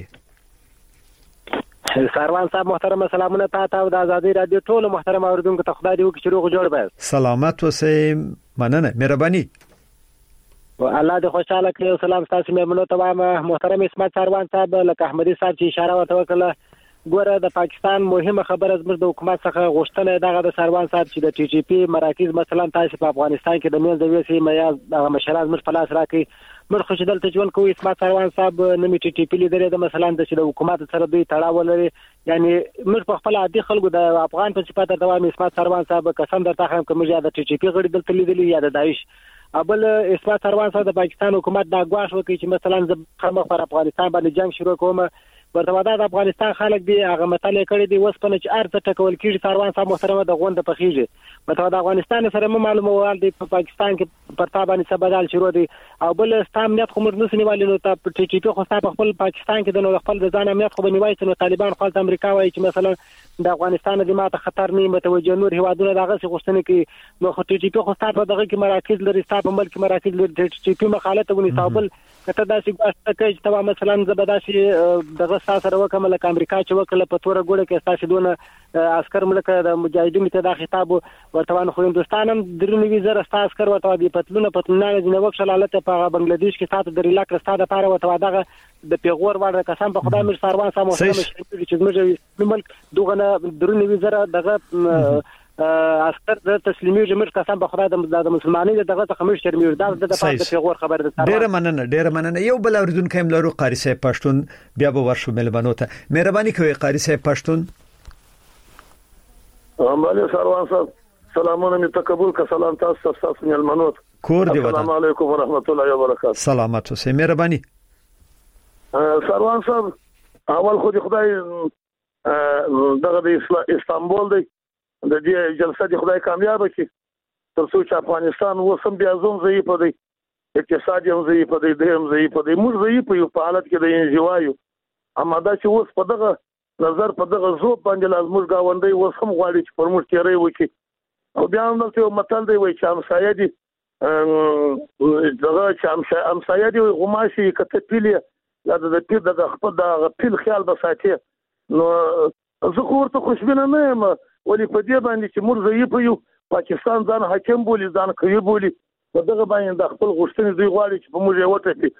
سروان صاحب محترم سلامونه تاسو او د ازادي رادیو ټول محترم اوریدونکو ته خدای دې وکړي چې روغ جوړ به سلامت اوسئ مننه مهرباني الله دې خوشاله کړي او سلام تاسو مېمنو ته وایم محترم اسمت سروان صاحب لکه احمدي صاحب چې اشاره وته وکړه ګوره د پاکستان مهمه خبره زموږ د حکومت څخه غوښتنه دغه د سروان صاحب چې د ټي ټي پی مراکز مثلا تاسو په افغانستان کې د میل د ویسي میا د مشران مر فلاس راکې مر خوشدل ته ژوند کوي اسمت سروان صاحب نمی ټي ټي پی لیدل د مثلا د حکومت سره دوی تړاو لري یعنی مر په خپل عادي خلکو د افغان په صفات د وایم اسمت سروان صاحب قسم درته هم کوم یا د ټي ټي پی غړي دلته لیدلی یا د داعش ابل اسمت سروان صاحب د پاکستان حکومت دا غواړي وکړي چې مثلا د خمخ پر افغانستان باندې جنگ شروع کوم ورته د افغانستان خلک دی هغه مطالعه کړی دی وسپنه چې ارته ټکول کیږي سروان صاحب محترمه د غونډه په خيږي ورته د افغانستان سره معلومه وال دی په پاکستان کې پرتا باندې سبدال شروع دی او بل ستام نیت خو موږ نسنی والي نو ته ټي ټي پی خو په خپل پاکستان کې د نو خپل د ځان امنیت خو بنوي چې طالبان خپل امریکا وایي چې مثلا د افغانستان د ماته خطر نه متوجه نور هوادونه دغه څه غوښتنه کوي نو خو ټي ټي پی خو ستاسو دغه کې مراکز لري ستاسو ملک مراکز لري ټي ټي پی مخالفت ونی تابل کته داسې ګواښ کوي چې تمام مثلا زبداسي دغه سره وکم لکه امریکا چې وکړه په توره ګوره کې تاسو دونه عسكر ملک د مجاهدینو ته د خطاب ورته خو هندستان هم درنی ویزر تاسو عسكر ورته دی پتلونه پتلونه نه وکړه حالت په بنگلاديش کې تاسو د ریلاک ستاده لپاره ورته دغه د پیغور وړ قسم په خدای مر سروان سم محترم چې موږ ملک دغه درنی ویزر دغه عسكر د تسلیمي جمهور قسم په خدای د مسلمانانو دغه څخه مش شرمیر دا د پیغور خبر ده ډیر مننه ډیر مننه یو بل اوریدونکو هم لرو قاری صاحب پښتون بیا به ورشو ملمنو ته مهرباني کوي قاری صاحب پښتون امالي سروان صاحب سلامونه می تقبل ک سلام تاسو تاسو ملمنو کور دی السلام علیکم ورحمت الله وبرکاته سلامات اوسئ مهرباني سروان صاحب اول خو خدای دغه د استانبول دی د دې جلسه د خدای کامیاب کړي تر څو چې افغانستان وسم بیا زوم ضعیف دی اقتصادي هم ضعیف دی د هم ضعیف دی موږ ضعیف یو په حالت کې د انزوایو اما دا چې اوس په دغه نظر په دغه زوب باندې لازم غاوندې وسم غواړي چې پر موږ تیرې وکړي او بیا هم دلته یو متل دی وایي چې همسایه دي دغه چې همسایه دي غماشي کته پیلې یا د پیر د خپل د پیل خیال بساتي نو زه خو ورته خوشبینه نه یم ولی په دې باندې چې موږ ضعیف یو پاکستان ځان حاکم بولی ځان کوي بولی په دغه باندې د خپل غوښتنې دوی غواړي چې په موږ یې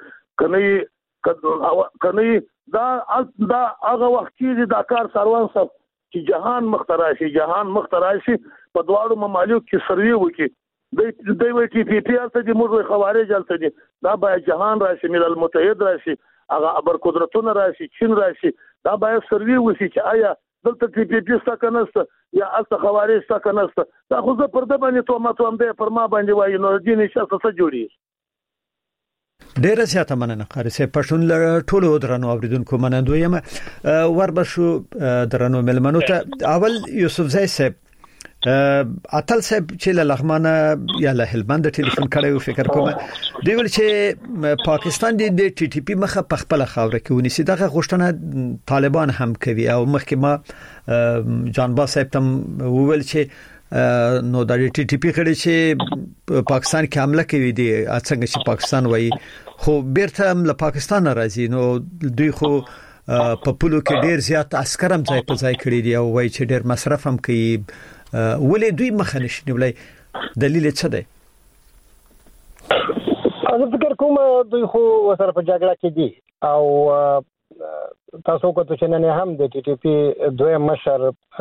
وټکي کني کني دا دا هغه وخت کې دا کار سروان صاحب چې جهان مختراشي جهان مختراشي په دواړو ممالک کې سروي وکړي د دوی وی ټي پی پی ته د موږ خوارج الته دي دا باید جهان راشي ملل متحد راشي هغه ابر قدرتونه راشي چین راشي دا باید سروي وشي چې آیا دلته ټي پی پی ستا کنهسته یا اصل خوارج ستا کنهسته دا خو زه پر د باندې تو ماتو هم ده پر ما باندې وایي نو دین نشه څه جوړي ډیره زیاته مننه قاری صاحب پښتون ټولو درنو اوریدونکو مننه یم وربشو درنو ملمنو ته اول یوسف زئی صاحب اتل صاحب چې له لغمانه یا له هلمند ټلیفون کړو فکر کوم دی ول چې پاکستان د ټي ټي پی مخه په خپل خاور کې ونیسي دغه غوښتنه طالبان هم کوي او مخکې ما جانباز صاحب تم وویل چې نو د ټي ټي پی کړي چې پاکستان کې حمله کوي دي څنګه چې پاکستان وایي خو بیرته هم له پاکستان راځي نو دوی خو په پولو کې ډیر زیات عسكر هم ځای په ځای کړی دي او وایي چې ډیر مصرف هم کوي ولې دوی مخه نشي ولې دلیل څه دی زه فکر کوم دوی خو وسره په جګړه کې دي او تاسو کوته چې نن هم د ټي ټي پی دوی مشر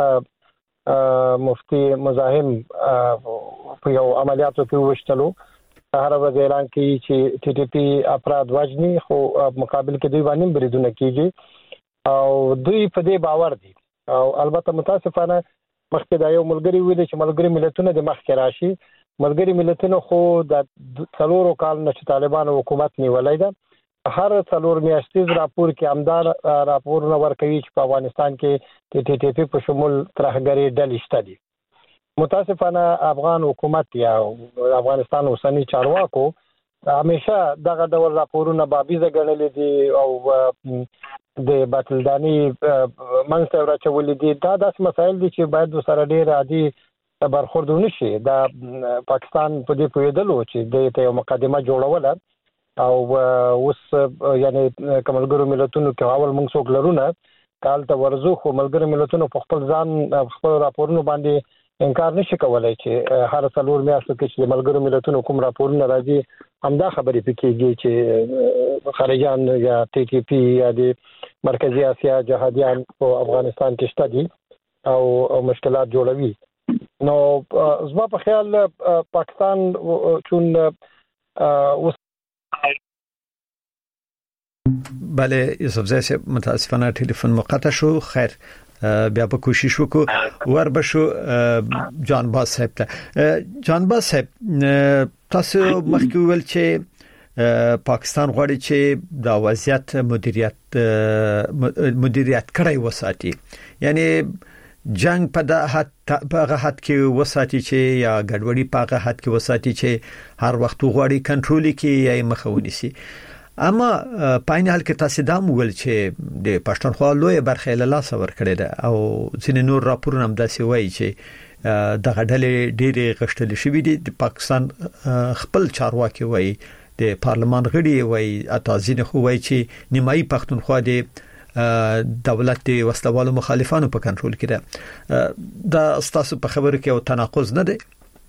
مفتي مزاحم په یو عملیاتو کې وشتلو هر ورځ اعلان کوي چې ټي ټي پی افراد وژني خو مقابل کې دوی باندې بریدونه کیږي او دوی په دې باور دي او البته متاسفانه مخکې دا یو ملګری ویل چې ملګری ملتونه د مخکې راشي. ملګری ملتونه خو د څلورو کال نه چې طالبانو حکومت نیولای ده، هر څلور میاشتیز راپور کې امدار راپورونه ورکوي چې په افغانستان کې ټي ټي پی په شمول ترهګری ډلې شته دي. متاسفانه افغان حکومت یا افغانستان اوسنی چارواکو همیشه دغه ډول راپورونه بابیزه ګڼلې دي او د باطلداني منځته راچولې دي. دا داسې مسایل دي چې باید سره ډېر عادي برخورد ونشي. دا پاکستان په دې پوهېدلو چې د یو مقدمه جوړوله او اوس یعنی کملګرو ملتونو کې اول موږ څوک لرونه کال ته ورزو، خو ملګرو ملتونو په خپل ځان خپل راپورونو باندې انکار نشي کولای چې هر څلور میاشتو کې چې ملګرو ملتونو کوم راپورونه راځي همدا خبرې پکېږي چې خارجيان یا ټي ټي پی یا د مرکزی اسیا جهادیان په افغانستان کې شته دي او مشکلات جوړوي. نو زما په خیال پاکستان چون بله یوسف زای صاحب متاسفانه ټلیفون مقطع شو. خیر بیا په کوشش وکړو ور بشو جان باز صاحب ته. جان باز صاحب تاسو مخکې ویل چې پاکستان غواړي چې د وضعیت مدیریت مدیریت کړی وساتي، یعنی جنگ په د حد په حد کې وساتي چې یا ګډوډي په حد کې وساتي چې هر وخت غواړي کنټرول کې یا مخاوني سي. اما پاین حال کې تاسو دا مول چې د پښتونخوا لوی برخه له لاس ور کړی ده او ځینې نور راپورونه هم داسې وایي چې د غډلې ډېرې غشتل شوې دي. د پاکستان خپل چارواکي وایي، د پارلمان غړي وایي، اتازین خو وایي چې نیمایي پښتونخوا د دولت د وسلوالو مخالفانو په کنټرول کې ده. دا ستاسو په خبرو کې او تناقض نه دی؟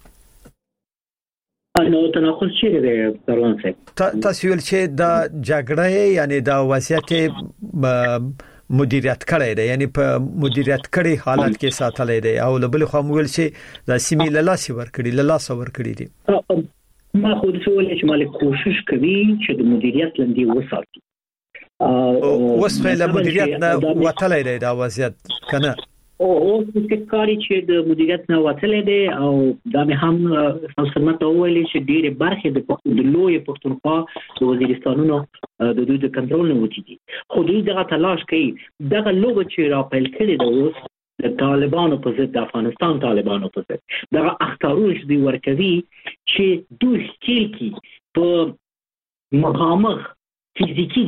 نو تناقض چیرې دی پروان صاحب؟ تاسو ویل چې دا جګړه یعنی دا وضعیت مدیریت کړی دی، یعنی په مدیریت کړي حالت کې ساتلې دی او بل خو موږ چې د سیمې لاسي ور کړی لاسه ور کړی دي. ما خو د څه ولې چې مالک کوشش کوي چې د مدیریت لاندې وساتي. اوس په له مدیریت نه وتلې دی دا وضعیت کنه او اوس چې کاری چې د مدیریت نه وتلې دی او دا به هم سمسمت اولي چې ډېر برخه د د لوی پښتونخوا د وزیرستانونو د دوی د کنټرول نه وتی دي. خو دوی دغه تلاش کوي دغه لوب چې را پیل کړي د اوس د طالبانو په ضد د افغانستان طالبانو په ضد دغه اختارون چې دوی ورکوي چې دوی خپل کی په مخامخ فزیکی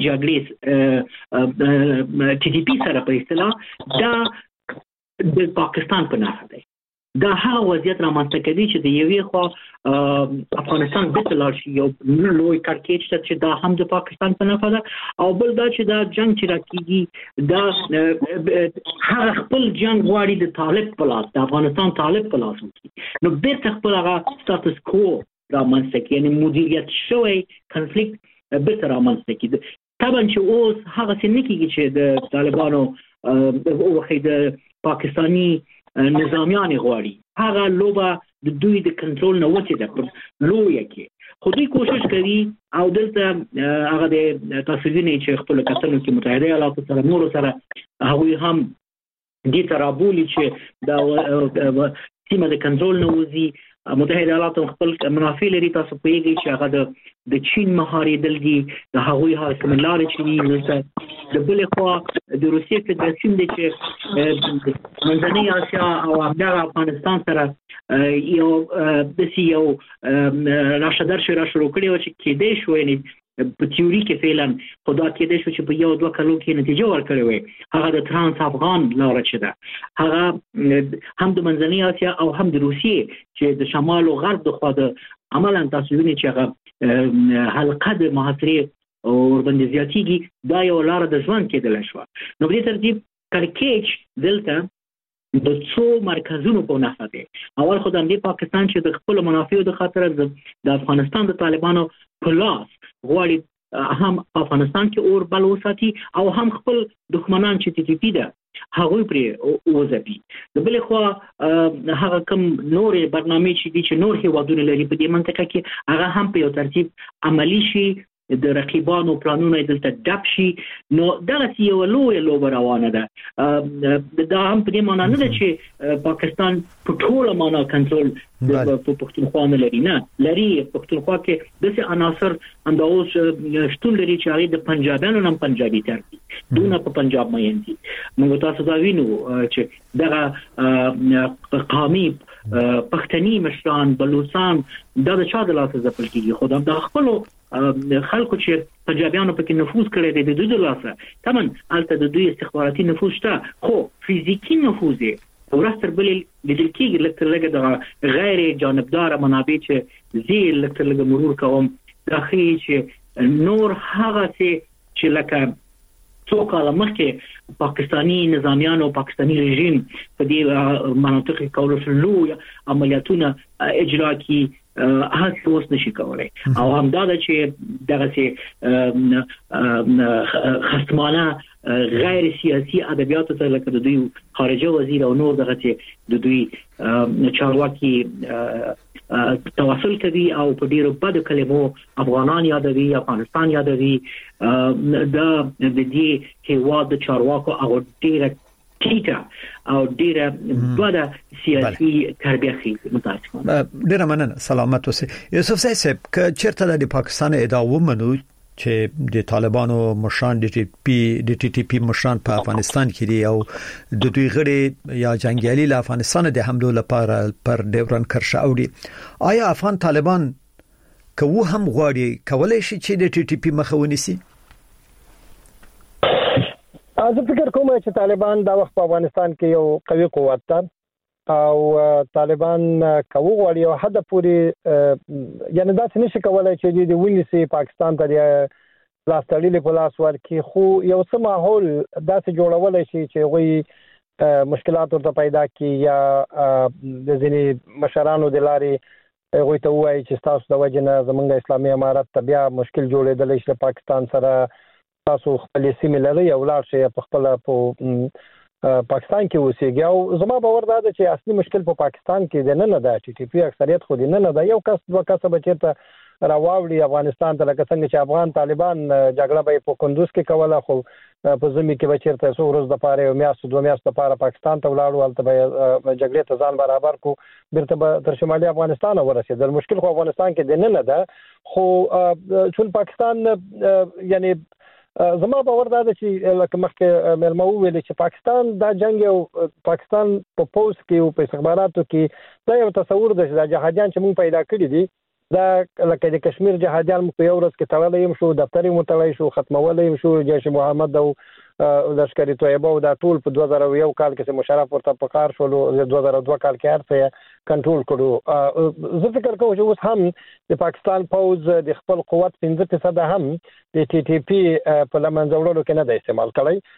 جګړې ټي ټي پی سره په اصطلاح دا د پاکستان په نافه دی. دا هغه وضعیت رامنځته کوي چې د یوې خوا افغانستان د تلاشي یو لوی کارکېچ چې دا هم د پاکستان په نافه ده او بل دا چې دا جنگ چې راکېږي دا هغه خپل جنگ غواړي د طالب په لاس د افغانستان طالب په لاس وکړي. نو بیرته خپل هغه ستاتس کو رامنځته کوي، یعنی مدیریت شوی کنفلیکټ بیرته رامنځته کیږي. طبعا چې اوس هغه څه نه کیږي چې د طالبانو او وخت د پاکستانی نظامیان غواړي، هغه لوبه د دوی د کنټرول نه وتی ده په لوی کې. خو دوی کوشش کوي او دلته هغه د تاسوینه چې خپل کتنو کې متحده ایالاتو سره نور سره هغه هم دې ترابولي چې دا سیمه د کنټرول نه وځي. متحده ایالات خپل منافع لري، تاسو پیږي چې هغه د د چین مهاري دلګي د هغوی حاکم لارې چې دي د بل خو د روسیې فدراسیون د چې منځنۍ اسیا او همدغه افغانستان سره یو د سی یو راشدار شو را شروع کړی و چې کېدې شو یعنی په تیوري کې فعلا خدا کېدې شو چې په یو دوه کلو کې نتیجه ورکړي وي. هغه د ترانس افغان لار چې ده هغه هم د منځنۍ اسیا او هم د روسیې چې د شمال او غرب د خوا د عملاً تاسو وینئ چې هغه حلقه د محاصرې او باندې زیاتیږي دا یو لار د ژوند کېدل شو. نو په دې ترتیب کارکېچ دلته د څو مرکزونو په نفع دی. اول خو د امریکا پاکستان چې د خپل منافعو د خاطر د افغانستان د طالبانو په لاس غواړي هم افغانستان کې اور بل وساتي او هم خپل دښمنان چې ټي ټي پی ده هغوی پرې وځي. د بل خو هغه کوم نور برنامه چې دي چې نور هیوادونه لري په دې منطقه کې هغه هم په یو ترتیب عملی شي د رقیبانو پلانونه دلته ډب شي نو دغه یو لوی لوبه روانه ده. دا هم په دې معنی نه ده چې پاکستان په ټوله معنا کنټرول په پښتونخوا نه لري، نه لري. پښتونخوا کې داسې عناصر انداوس شتون لري چې هغه د پنجابیانو نام پنجابي تر دي، دونه په پنجاب مې دي. موږ تاسو دا وینو چې دغه قومي پښتني مشران بلوچستان دا د چا د لاسه ځپل کیږي، خو دا خپل خلکو چې پنجابیانو پکې نفوذ کړی دی د دوی د لاسه. تمن البته د دوی استخباراتي نفوذ شته، خو فزیکی نفوذ ورستر بل لیدل کېږي. لکه لږه د غیر جانبدار منابع چې زیر لکه لږه مرور کوم داخلي چې نور هغه چې لکه څو کاله مخکې پاکستانی نظامیان او پاکستانی رژیم په دې مناطق کې کولو شلو عملیاتونه اجرا کی هڅه اوس نشي کولای. او همدا د چې دغه سي خصمانه غیر سیاسي ادبیات ته لکه د دوی خارجه وزیر او نور دغه چې د دوی چارواکي تواصل کوي او په ډیرو بد کلمو افغانان یادوي، افغانستان یادوي. دا د دې هیواد د چارواکو او ډیره ټیټه او ډیره بده سیاسي تربیه خي متاسفانه. ډیره مننه، سلامت اوسئ. یوسف صاحب که چیرته د پاکستان ادعا ومنو چې د طالبانو مشران د ټي پی د ټي ټي پی مشران په افغانستان کې دي او د دوی غړي یا جنگیالي له افغانستان د حملو لپاره پر ډیورن کرښه اوړي، آیا افغان طالبان که و هم غواړي کولای شي چې د ټي ټي پی مخه ونیسي؟ زه فکر کوم چې طالبان دا وخت په افغانستان کې یو قوي قوت ده او طالبان کوو غواړي او حد پورې یعنی دا څه نشي کولای چې د ونیسي پاکستان ته لاس تړلې په لاس ورکړي، خو یو څه ماحول داسې جوړولای شي چې غوي مشکلات ورته پیدا کړي یا د ځینې مشرانو د لارې غوي ته وایي چې تاسو د وجه نه زمونږ اسلامي امارت ته بیا مشکل جوړېدلی شي پاکستان سره، تاسو خپل سیمې لري او لاړ شئ په خپل په پاکستان کې اوسېږي. او زما باور دا ده چې اصلي مشکل په پاکستان کې دی، نه نه ده ټي ټي پی اکثریت خو دی نه نه ده، یو کس دوه کس به چېرته راواوړي افغانستان ته، لکه څنګه چې افغان طالبان جګړه به په کندوز کې کوله خو په ضمن کې به چېرته څو ورځې دپاره یو میاشت دوه میاشتې دپاره پاکستان ته ولاړو، هلته به جګړې ته ځان برابر کو، بیرته به تر شمالي افغانستان ورسېدل. مشکل خو افغانستان کې دی نه نه ده، خو چون پاکستان یعنی زما باور دا ده چې لکه مخکې مېلمه وویل چې پاکستان دا جنگ او پاکستان په پوز کې او په استخباراتو کې دا یو تصور ده چې دا جهادیان چې موږ پیدا کړي دي دا لکه د کشمیر جهادیان موږ په یو ورځ کې تړلی یم شو، دفتر یې مو تړلی شو، ختمولی یم شو، جیش محمد او لشکري طیبه او دا ټول په دوه زره یو کال کې چې مشرف ورته په کار شولو، دوه زره دوه کال کې هر څه کنټرول کړو. زه فکر کوم چې اوس هم د پاکستان پوز د خپل قوت پنځه فیصده هم د ټي ټي پی په لمنځه وړلو کې نه دی استعمال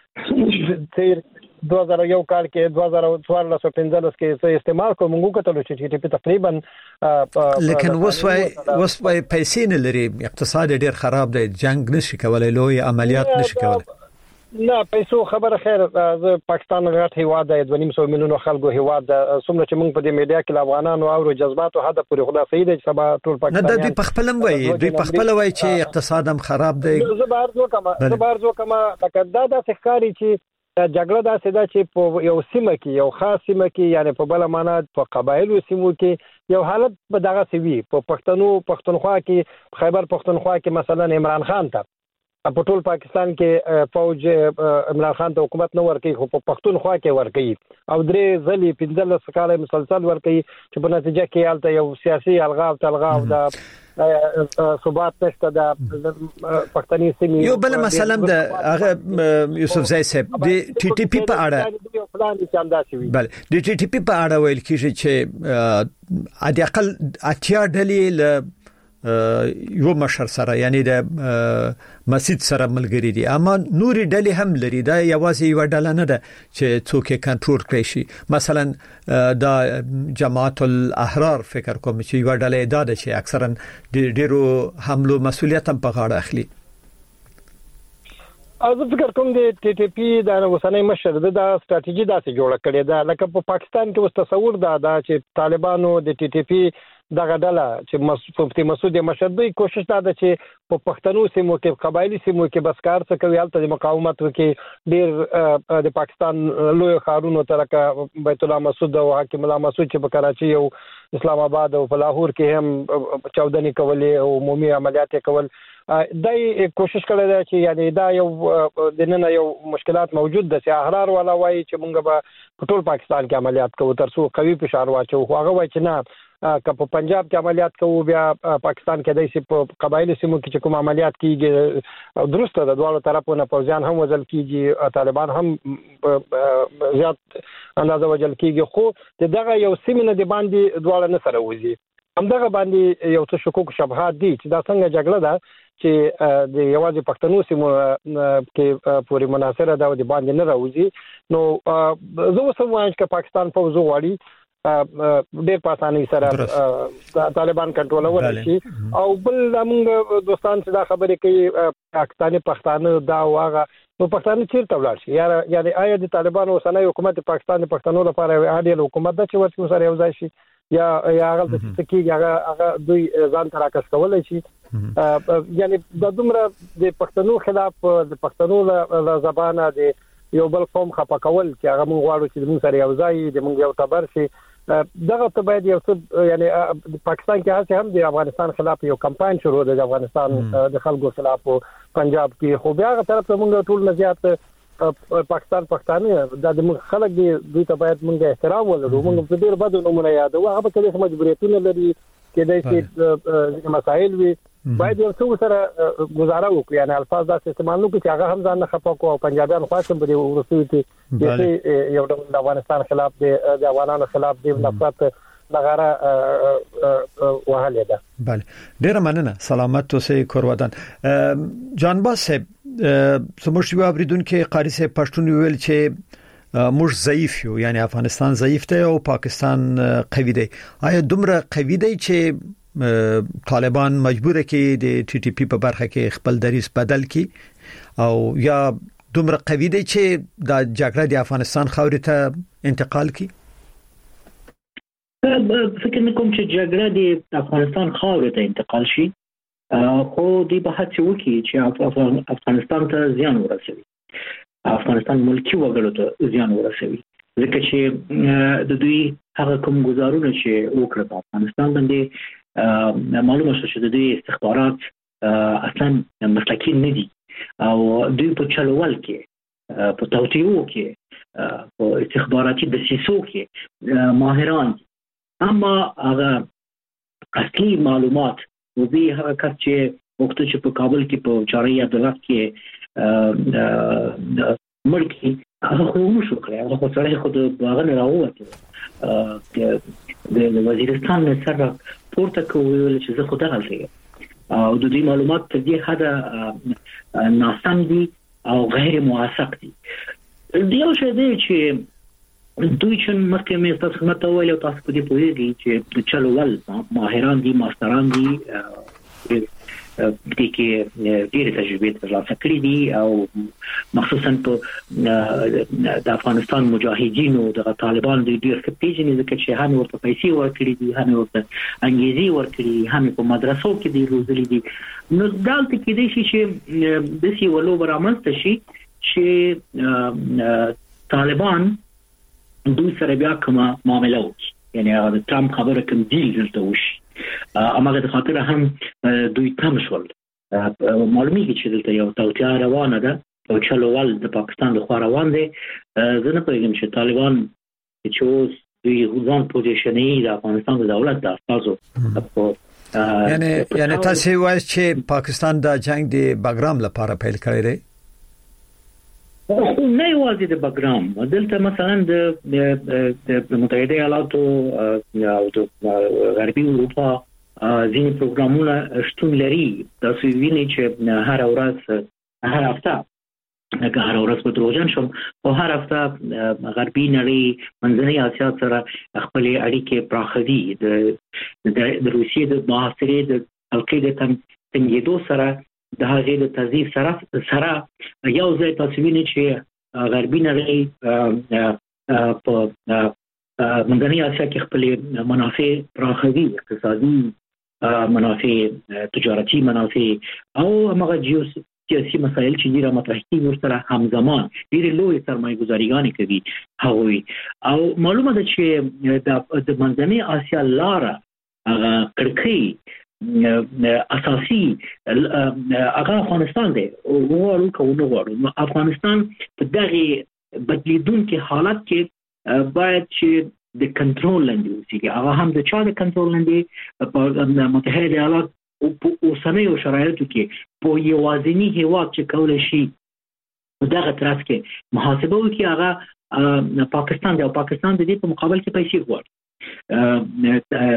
کړی. تیر دوه زره یو کال کې دوه زره څوارلس او پنځلس کې څه استعمال کوم موږ کتلو چې ټي ټي پی تقریبا لیکن وسوي وسوي پیسې نه لري، اقتصاد ډیر خراب دی، جنگ نشي کولای، لوی عملیات نشي کولای. نه پیسو خبره خیر، زه پاکستان غټ هیواد دی، دوه نیم سو میلیونو خلکو هیواد ده، څومره چې موږ په دې میډیا کې افغانانو او جذباتو حد پورې خدا صحیح دی چې سبا ټول پاکستان نه دوی په خپل وایي دوی په خپل وایي چې اقتصاد هم خراب دی. زه بهر ځو کما زه بهر ځو کما لکه دا د ښکاری چې جګړه داسې ده چې په یو سیمه کې یو خاص سیمه کې یعنی په بل معنا په قبایلو سیمو کې یو حالت په دغه سوي په پښتنو پښتونخوا کې خیبر پښتونخوا کې مثلا عمران خان ته په ټول پاکستان کې فوج عمران خان ته حکومت نه ورکوي، خو په پښتونخوا کې ورکوي او درې ځلې پنځلس کاله مسلسل ورکوي چې په نتیجه کې هلته یو سیاسي الغاو تلغاو د ثبات نشته د پښتني سیمې. یو بل مثلا د هغه یوسف زای صاحب د ټي ټي پی په اړه بل د ټي ټي پی په اړه ویل کیږي چې ادي اقل اتیا ډلې له یو مشر سره یعنی د مسجد سره ملګری دي، اما نوري ډلې هم لري، دا یوازې یو ډله نه ده چې څوک کنټرول کړي شي. مثلا دا جماعت الاحرار فکر کوم چې یو ډله ده چې اکثرا ډیرو حملو مسؤلیت هم په غاړه اخلي. زه فکر کوم د ټي ټي پی د اوسنۍ مشر د ستراتیژي داسې جوړه کړې ده لکه په پاکستان کې اوس تصور دا ده چې طالبانو د ټي ټي پی دغه ډله چې مفتي مسعود مشهدي کوشش دا ده چې په پښتنو سیمو کې قبایلی سیمو کې بس کار څه کوي هلته د مقاومت وکړي ډیر د پاکستان لوی ښارونو ترکه بیت الله مسعود او حاکم الله مسعود چې په کراچي او اسلام آباد او په لاهور کې هم چودنې کولې او عمومي عملیات کول دای کوشش کړی دی چې یعنی دا یو د نن یو مشکلات موجود ده چې احرار والا وایي چې موږ به په ټول پاکستان کې عملیات کوو تر څو قوي فشار واچو خو هغه وایي چې نه که په پنجاب کې عملیات کوو بیا پاکستان کې داسې په قبایلی سیمو کې چې کوم عملیات کیږي درسته د دواړو طرفونو پوځیان هم وژل کیږي طالبان هم زیات اندازه وژل کیږي خو دغه یو سیمه د باندې دواړه نه سره وځي همدغه باندې یو څه شکوک شبهات دي چې دا څنګه جګړه ده چې د یوازې پښتنو سیمو کې پوری مناصره ده او د باندې نه راوځي نو زه اوس هم وایم چې پاکستان پوځ غواړي ډېر په اسانۍ سره طالبان کنټرولول شي او بل موږ دوستان چې دا خبرې کوي پاکستاني پښتانه دا واغه نو پښتانه چیرته ولاړ شي یعنی آیا د طالبانو اوسنۍ حکومت پاکستان د پښتنو لپاره عادل حکومت ده چې ورته سره یو ځای شي یا یا هغه د سکیږي هغه هغه دوی ځان تراکس کولای شي یعنی د دومره د پښتنو خلاف د پښتنو له زبانه د یو بل قوم خپه کول چې هغه موږ غواړو چې موږ سره یو ځای د موږ یو تبر شي دغه ته باید یو څه یعنی پاکستان کې هڅه هم د افغانستان خلاف یو کمپاین شروع ده د افغانستان د خلکو خلاف پنجاب کې خو بیا هغه طرف ته موږ ټول نه زیات پاکستان پښتانه د خلک دی دوی ته باید موږ احترام ولرو موږ په ډیر بده نمونه یادو هغه په کله مجبوریتونه لري کېدای شي مسائل وي باید یو څه سره گزاره وکړي یعنی الفاظ داسې استعمال نکړي چې هغه هم ځان نه خپه کوي او پنجابیان خاصم په دې ورسوي چې یو د افغانستان خلاف د افغانانو خلاف د نفرت لغاره وهله ده بله ډیر مننه سلامت اوسئ کورودان جانباز صاحب سموږ یو اوریدونکو قاری صاحب پښتون ویل چې موږ ضعیف یو یعنی افغانستان ضعیف دی او پاکستان قوي دی آیا دومره قوي دی چې طالبان مجبور کړي د ټي ټي پی په برخه کې خپل دریس بدل کړي او یا دومره قوي دی چې د جګړه د افغانستان خاورې ته انتقال کړي فکر نکوم چې جګړه د افغانستان خاورې ته انتقال شي خو دی به هڅه وکړي چې افغانستان ته زیان ورسوي افغانستان ملکی وګړو ته زیان ورسوي ځکه چې د دوی هغه کوم گزارونه چې وکړه په افغانستان باندې معلومه شو چې د دوی استخبارات اصلا مسلکي نه دي او دوی په چلول کې په توطئو کې په استخباراتي دسیسو کې ماهران اما هغه اصلي معلومات و دوی هغه کس چې وخت چې په کابل کې په چاري عدالت کې ملکی هغه خو نشو کړی هغه خو سره خو د هغه نه راووته د وزیرستان سره پورته کوي چې زه خو دغه ځای او د دې معلومات په دې حدا ناسم دي او غیر موثق دي د یو شی دی چې دوی چې مخکې مې تاسو خدمت ته ویل او تاسو په دې پوهیږئ چې چلول ماهران دي ماستران دي د کې ډېر تجربه ترلاسه کړې دي او مخصوصا په د افغانستان مجاهدینو د طالبان د ډېر خپېجنې ځکه چې هم ورته پیسې ورکړي دي هم ورته انګریزي ورکړي هم په مدرسو کې دي روزلي دي نو دالته کې دي چې د سی ولو برامسته شي چې طالبان دوی سره بیا کومه معامله وکړي یعنی هغه ترامپ خبره کوم دیل دلته وشي اماغه د خاطر هم دوی تم شول معلومیږي چې دلته یو توطئه روانه ده او چلول د پاکستان له خوا روان دي زه نه پوهیږم چې طالبان چې اوس دوی ځان پوزیشنې د افغانستان د دولت د اساسو یعنی یعنی تاسو وایي چې پاکستان د جنگ د بګرام لپاره پیل کړی دی نه یوازې د بګرام دلته مثلا د متحده ایالاتو او د غربي اروپا ځینې پروګرامونه شتون لري تاسو وینئ چې هر ورځ هر هفته لکه هر ورځ په دروژن شم او هر هفته غربي نړۍ منځنۍ اسیا سره خپل اړیکې پراخوي د د روسیې د محاصرې د القاعده تنګېدو سره د هغې د تضعیف سره سره یو ځای تاسو وینئ چې غربي نړۍ په منځنۍ اسیا کې خپل منافع پراخوي، اقتصادي منافع، تجارتي منافع او هغه جیو سیاسي مسایل چې ډیره مطرح کیږي ورسره همزمان ډیره لوی سرمایه ګزاریګانې کوي هغوی. او معلومه ده چې د منځنۍ اسیا لاره کړکۍ اساسي هغه افغانستان دی. وغواړو که ونه غواړو افغانستان په دغه بدلیدونکي حالت کې باید چې د کنټرول لاندې اوسېږي. هغه هم د چا د کنټرول لاندې په متحده ایالات په اوسنیو شرایطو کې په یوازینی هیواد چې کولی شي دغه ترڅ کې محاسبه وکړي هغه پاکستان دی او پاکستان د دې په مقابل کې پیسې غواړي،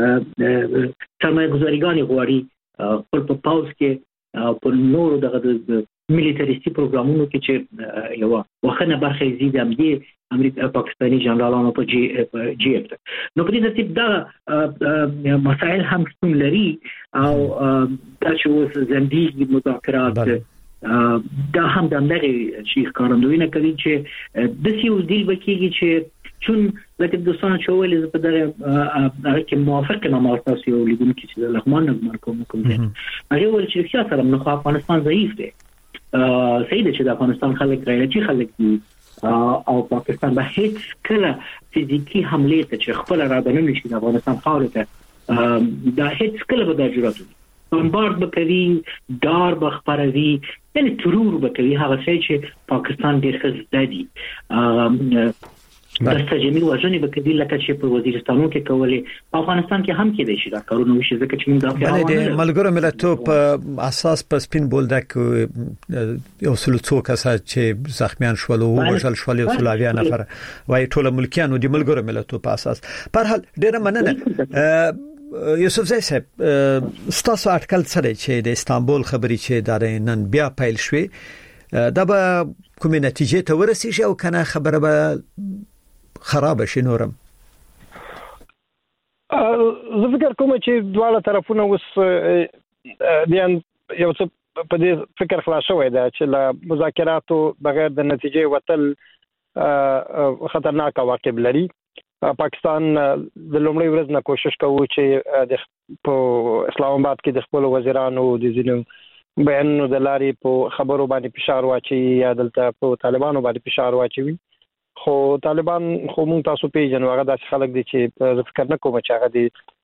سرمایه ګزاریګانې غواړي، خپل په پاوز کې په نورو دغه د ملیټریستي پروګرامونو کې چې یو وخنه برخه زیات امنیت امریکا پاکستاني جنرالانو په جی جی اف. نو په دې ترتیب دا مسائل هم ستون لري او دا چې اوس زندګي مذاکرات دا هم د امریکا شي ښکارندوی نه کوي چې د سیو دیل بکیږي چې چون لکه د دوستانو چې ویل په دغه هغه کې موافق نه مارتاس یو لیدون کې چې لغمان نه کوم کوم دي هغه ول چې سیاست سره نو افغانستان ضعیف دی. صحیح ده چې د افغانستان خلک غیرتي خلک دي او پاکستان به هیڅ کله فزیکی حمله ته چې خپل را بننه شي د افغانستان خاورې ته دا هیڅ کله به د جرأت بمبارد بکوي، دار بخبروي، یعنی ترور بکوي هغه څه چې پاکستان ډېر ښه زده دي. دستجمی وژنې بکدي لکه چې په وزیرستانو کې کولې په افغانستان کې هم کېدای شي دا کارونه وشي ځکه چې موږ دا بلې د ملګرو ملتونو په اساس په سپین بولدک یو سل څو کسه چې زخمیان شول او وژل شول یو سل اویا نفر وای ټول ملکیان او د ملګرو ملتونو په اساس. په هر حال ډېر مننه یوسف زئی صاحب، ستاسو اټکل سره چې د استانبول خبري چې داري نن بیا پیل شوې دا به کومه نتیجه ته ورسیږي او کنه خبره به خراب شي نورم؟ زه فکر کوم چې دواړه طرفونه اوس دیان یو څه په دې فکر خلاص شوی دا چې له مذاکراتو بغیر د نتیجې وتل خطرناک عواقب لري. پاکستان د لومړۍ ورځ نه کوشش کوي چې د اسلام آباد کې د خپل وزیرانو د ځینو بیانونو د لارې په خبرو باندې فشار واچي یا دلته په طالبانو باندې فشار واچوي. خو طالبان خو مونږ تاسو پیژنو هغه داسې خلک دي چې زه فکر نه کوم چې هغه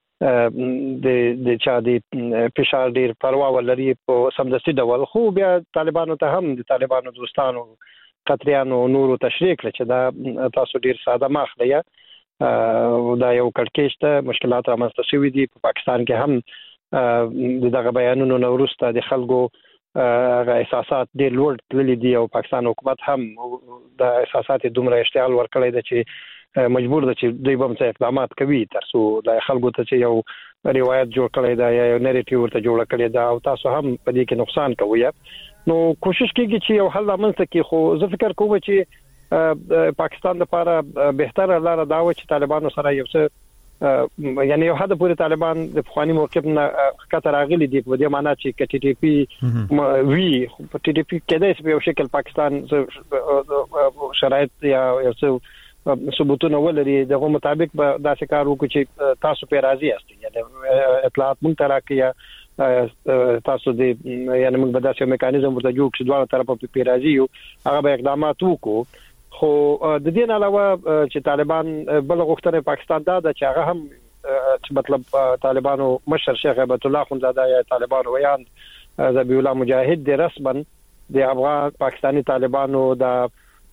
دي د د چا دي فشار ډیر پروا ولري په سمدستي ډول. خو بیا طالبانو ته هم د طالبانو دوستانو قطریانو نورو تشریح کړ چې دا تاسو ډیر ساده ماخله یا دا یو کړکېچ ته مشکلات رامنځته شوي دي. په پاکستان کې هم دغه بیانونو نه وروسته د خلکو هغه احساسات ډېر لوړ تللي دي او پاکستان حکومت هم د احساسات دومره اشتعال ورکړی دی چې مجبور دی چې دوی به څه اقدامات کوي تر څو د خلکو ته چې یو روایت جوړ کړی دی یا یو نریټیو ورته جوړ کړی دی او تاسو هم په دې کې نقصان کوئ. نو کوشش کیږي چې یو حل رامنځته کړي. خو زه فکر کوم چې پاکستان لپاره بهتره لاره دا و چې طالبانو سره یو څه یعنی یو حد پورې طالبان د فخوانی موقف نه خطر راغلي دي په دې معنی چې ک ټي ټي پی وی په ټي ټي پی کې د یو شکل پاکستان شرایط یا یو څه ثبوتونه ولري دغه مطابق به داسې کار وکړي چې تاسو په راضي یاست یعنی اطلاعات مونږ ته راکړي تاسو دې یعنی موږ به داسې میکانیزم ورته جوړ کړو چې دواړه طرفه په راضي یو هغه به اقدامات وکړو. خو د دې نه علاوه چې طالبان بل غوښتنه پاکستان دا د چې هغه هم چې مطلب طالبانو مشر شیخ هیبت الله خونزاده یا طالبانو ویان ذبیح الله مجاهد د رسما د افغان پاکستانی طالبانو د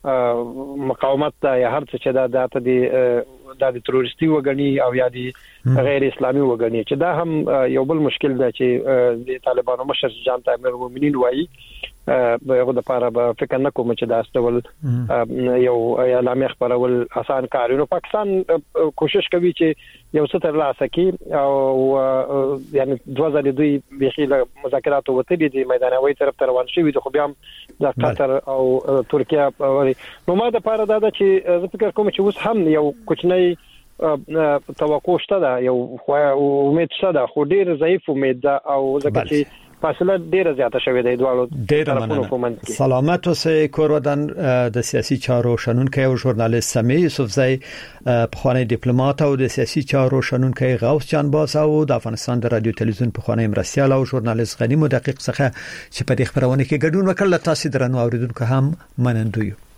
مقاومت یا هر څه چې دا د د تروریستي وګڼي او یا د غیر اسلامي وګڼي چې دا هم یو بل مشکل دی چې د طالبانو مشر جان امیر المؤمنین وایي به یو د لپاره به فکر نه کوم چې دا استول یو اعلان خبرول آسان کار نو پاکستان کوشش کوي چې یو څه تر لاسه کې او یعنی دوه ځله دوی بيخي مذاکرات وته دي میدانوي طرف ته روان شي خو بیا د قطر او ترکیه نو ما د لپاره دا چې زه فکر کوم چې اوس هم یو کوچنی توقع شته دا یو امید شته دا خو ډیر ضعیف امید ده او ځکه چې فاصله ډیره زیاته شوې ده دواړو طرفونو منځ. سلامت اوسئ. کورودن د سیاسي چارو شنونکي او ژورنالیست سمي یوسفزئی، پخوانی ډیپلوماټ او د سیاسي چارو شنونکي غوث جانباز او د افغانستان د رادیو تلویزیون پخوانی مرستيال او ژورنالیست غنی مدقق څخه چې په دې خبرونه کې ګډون وکړل. تاسو درنو اوریدونکو هم منندوی.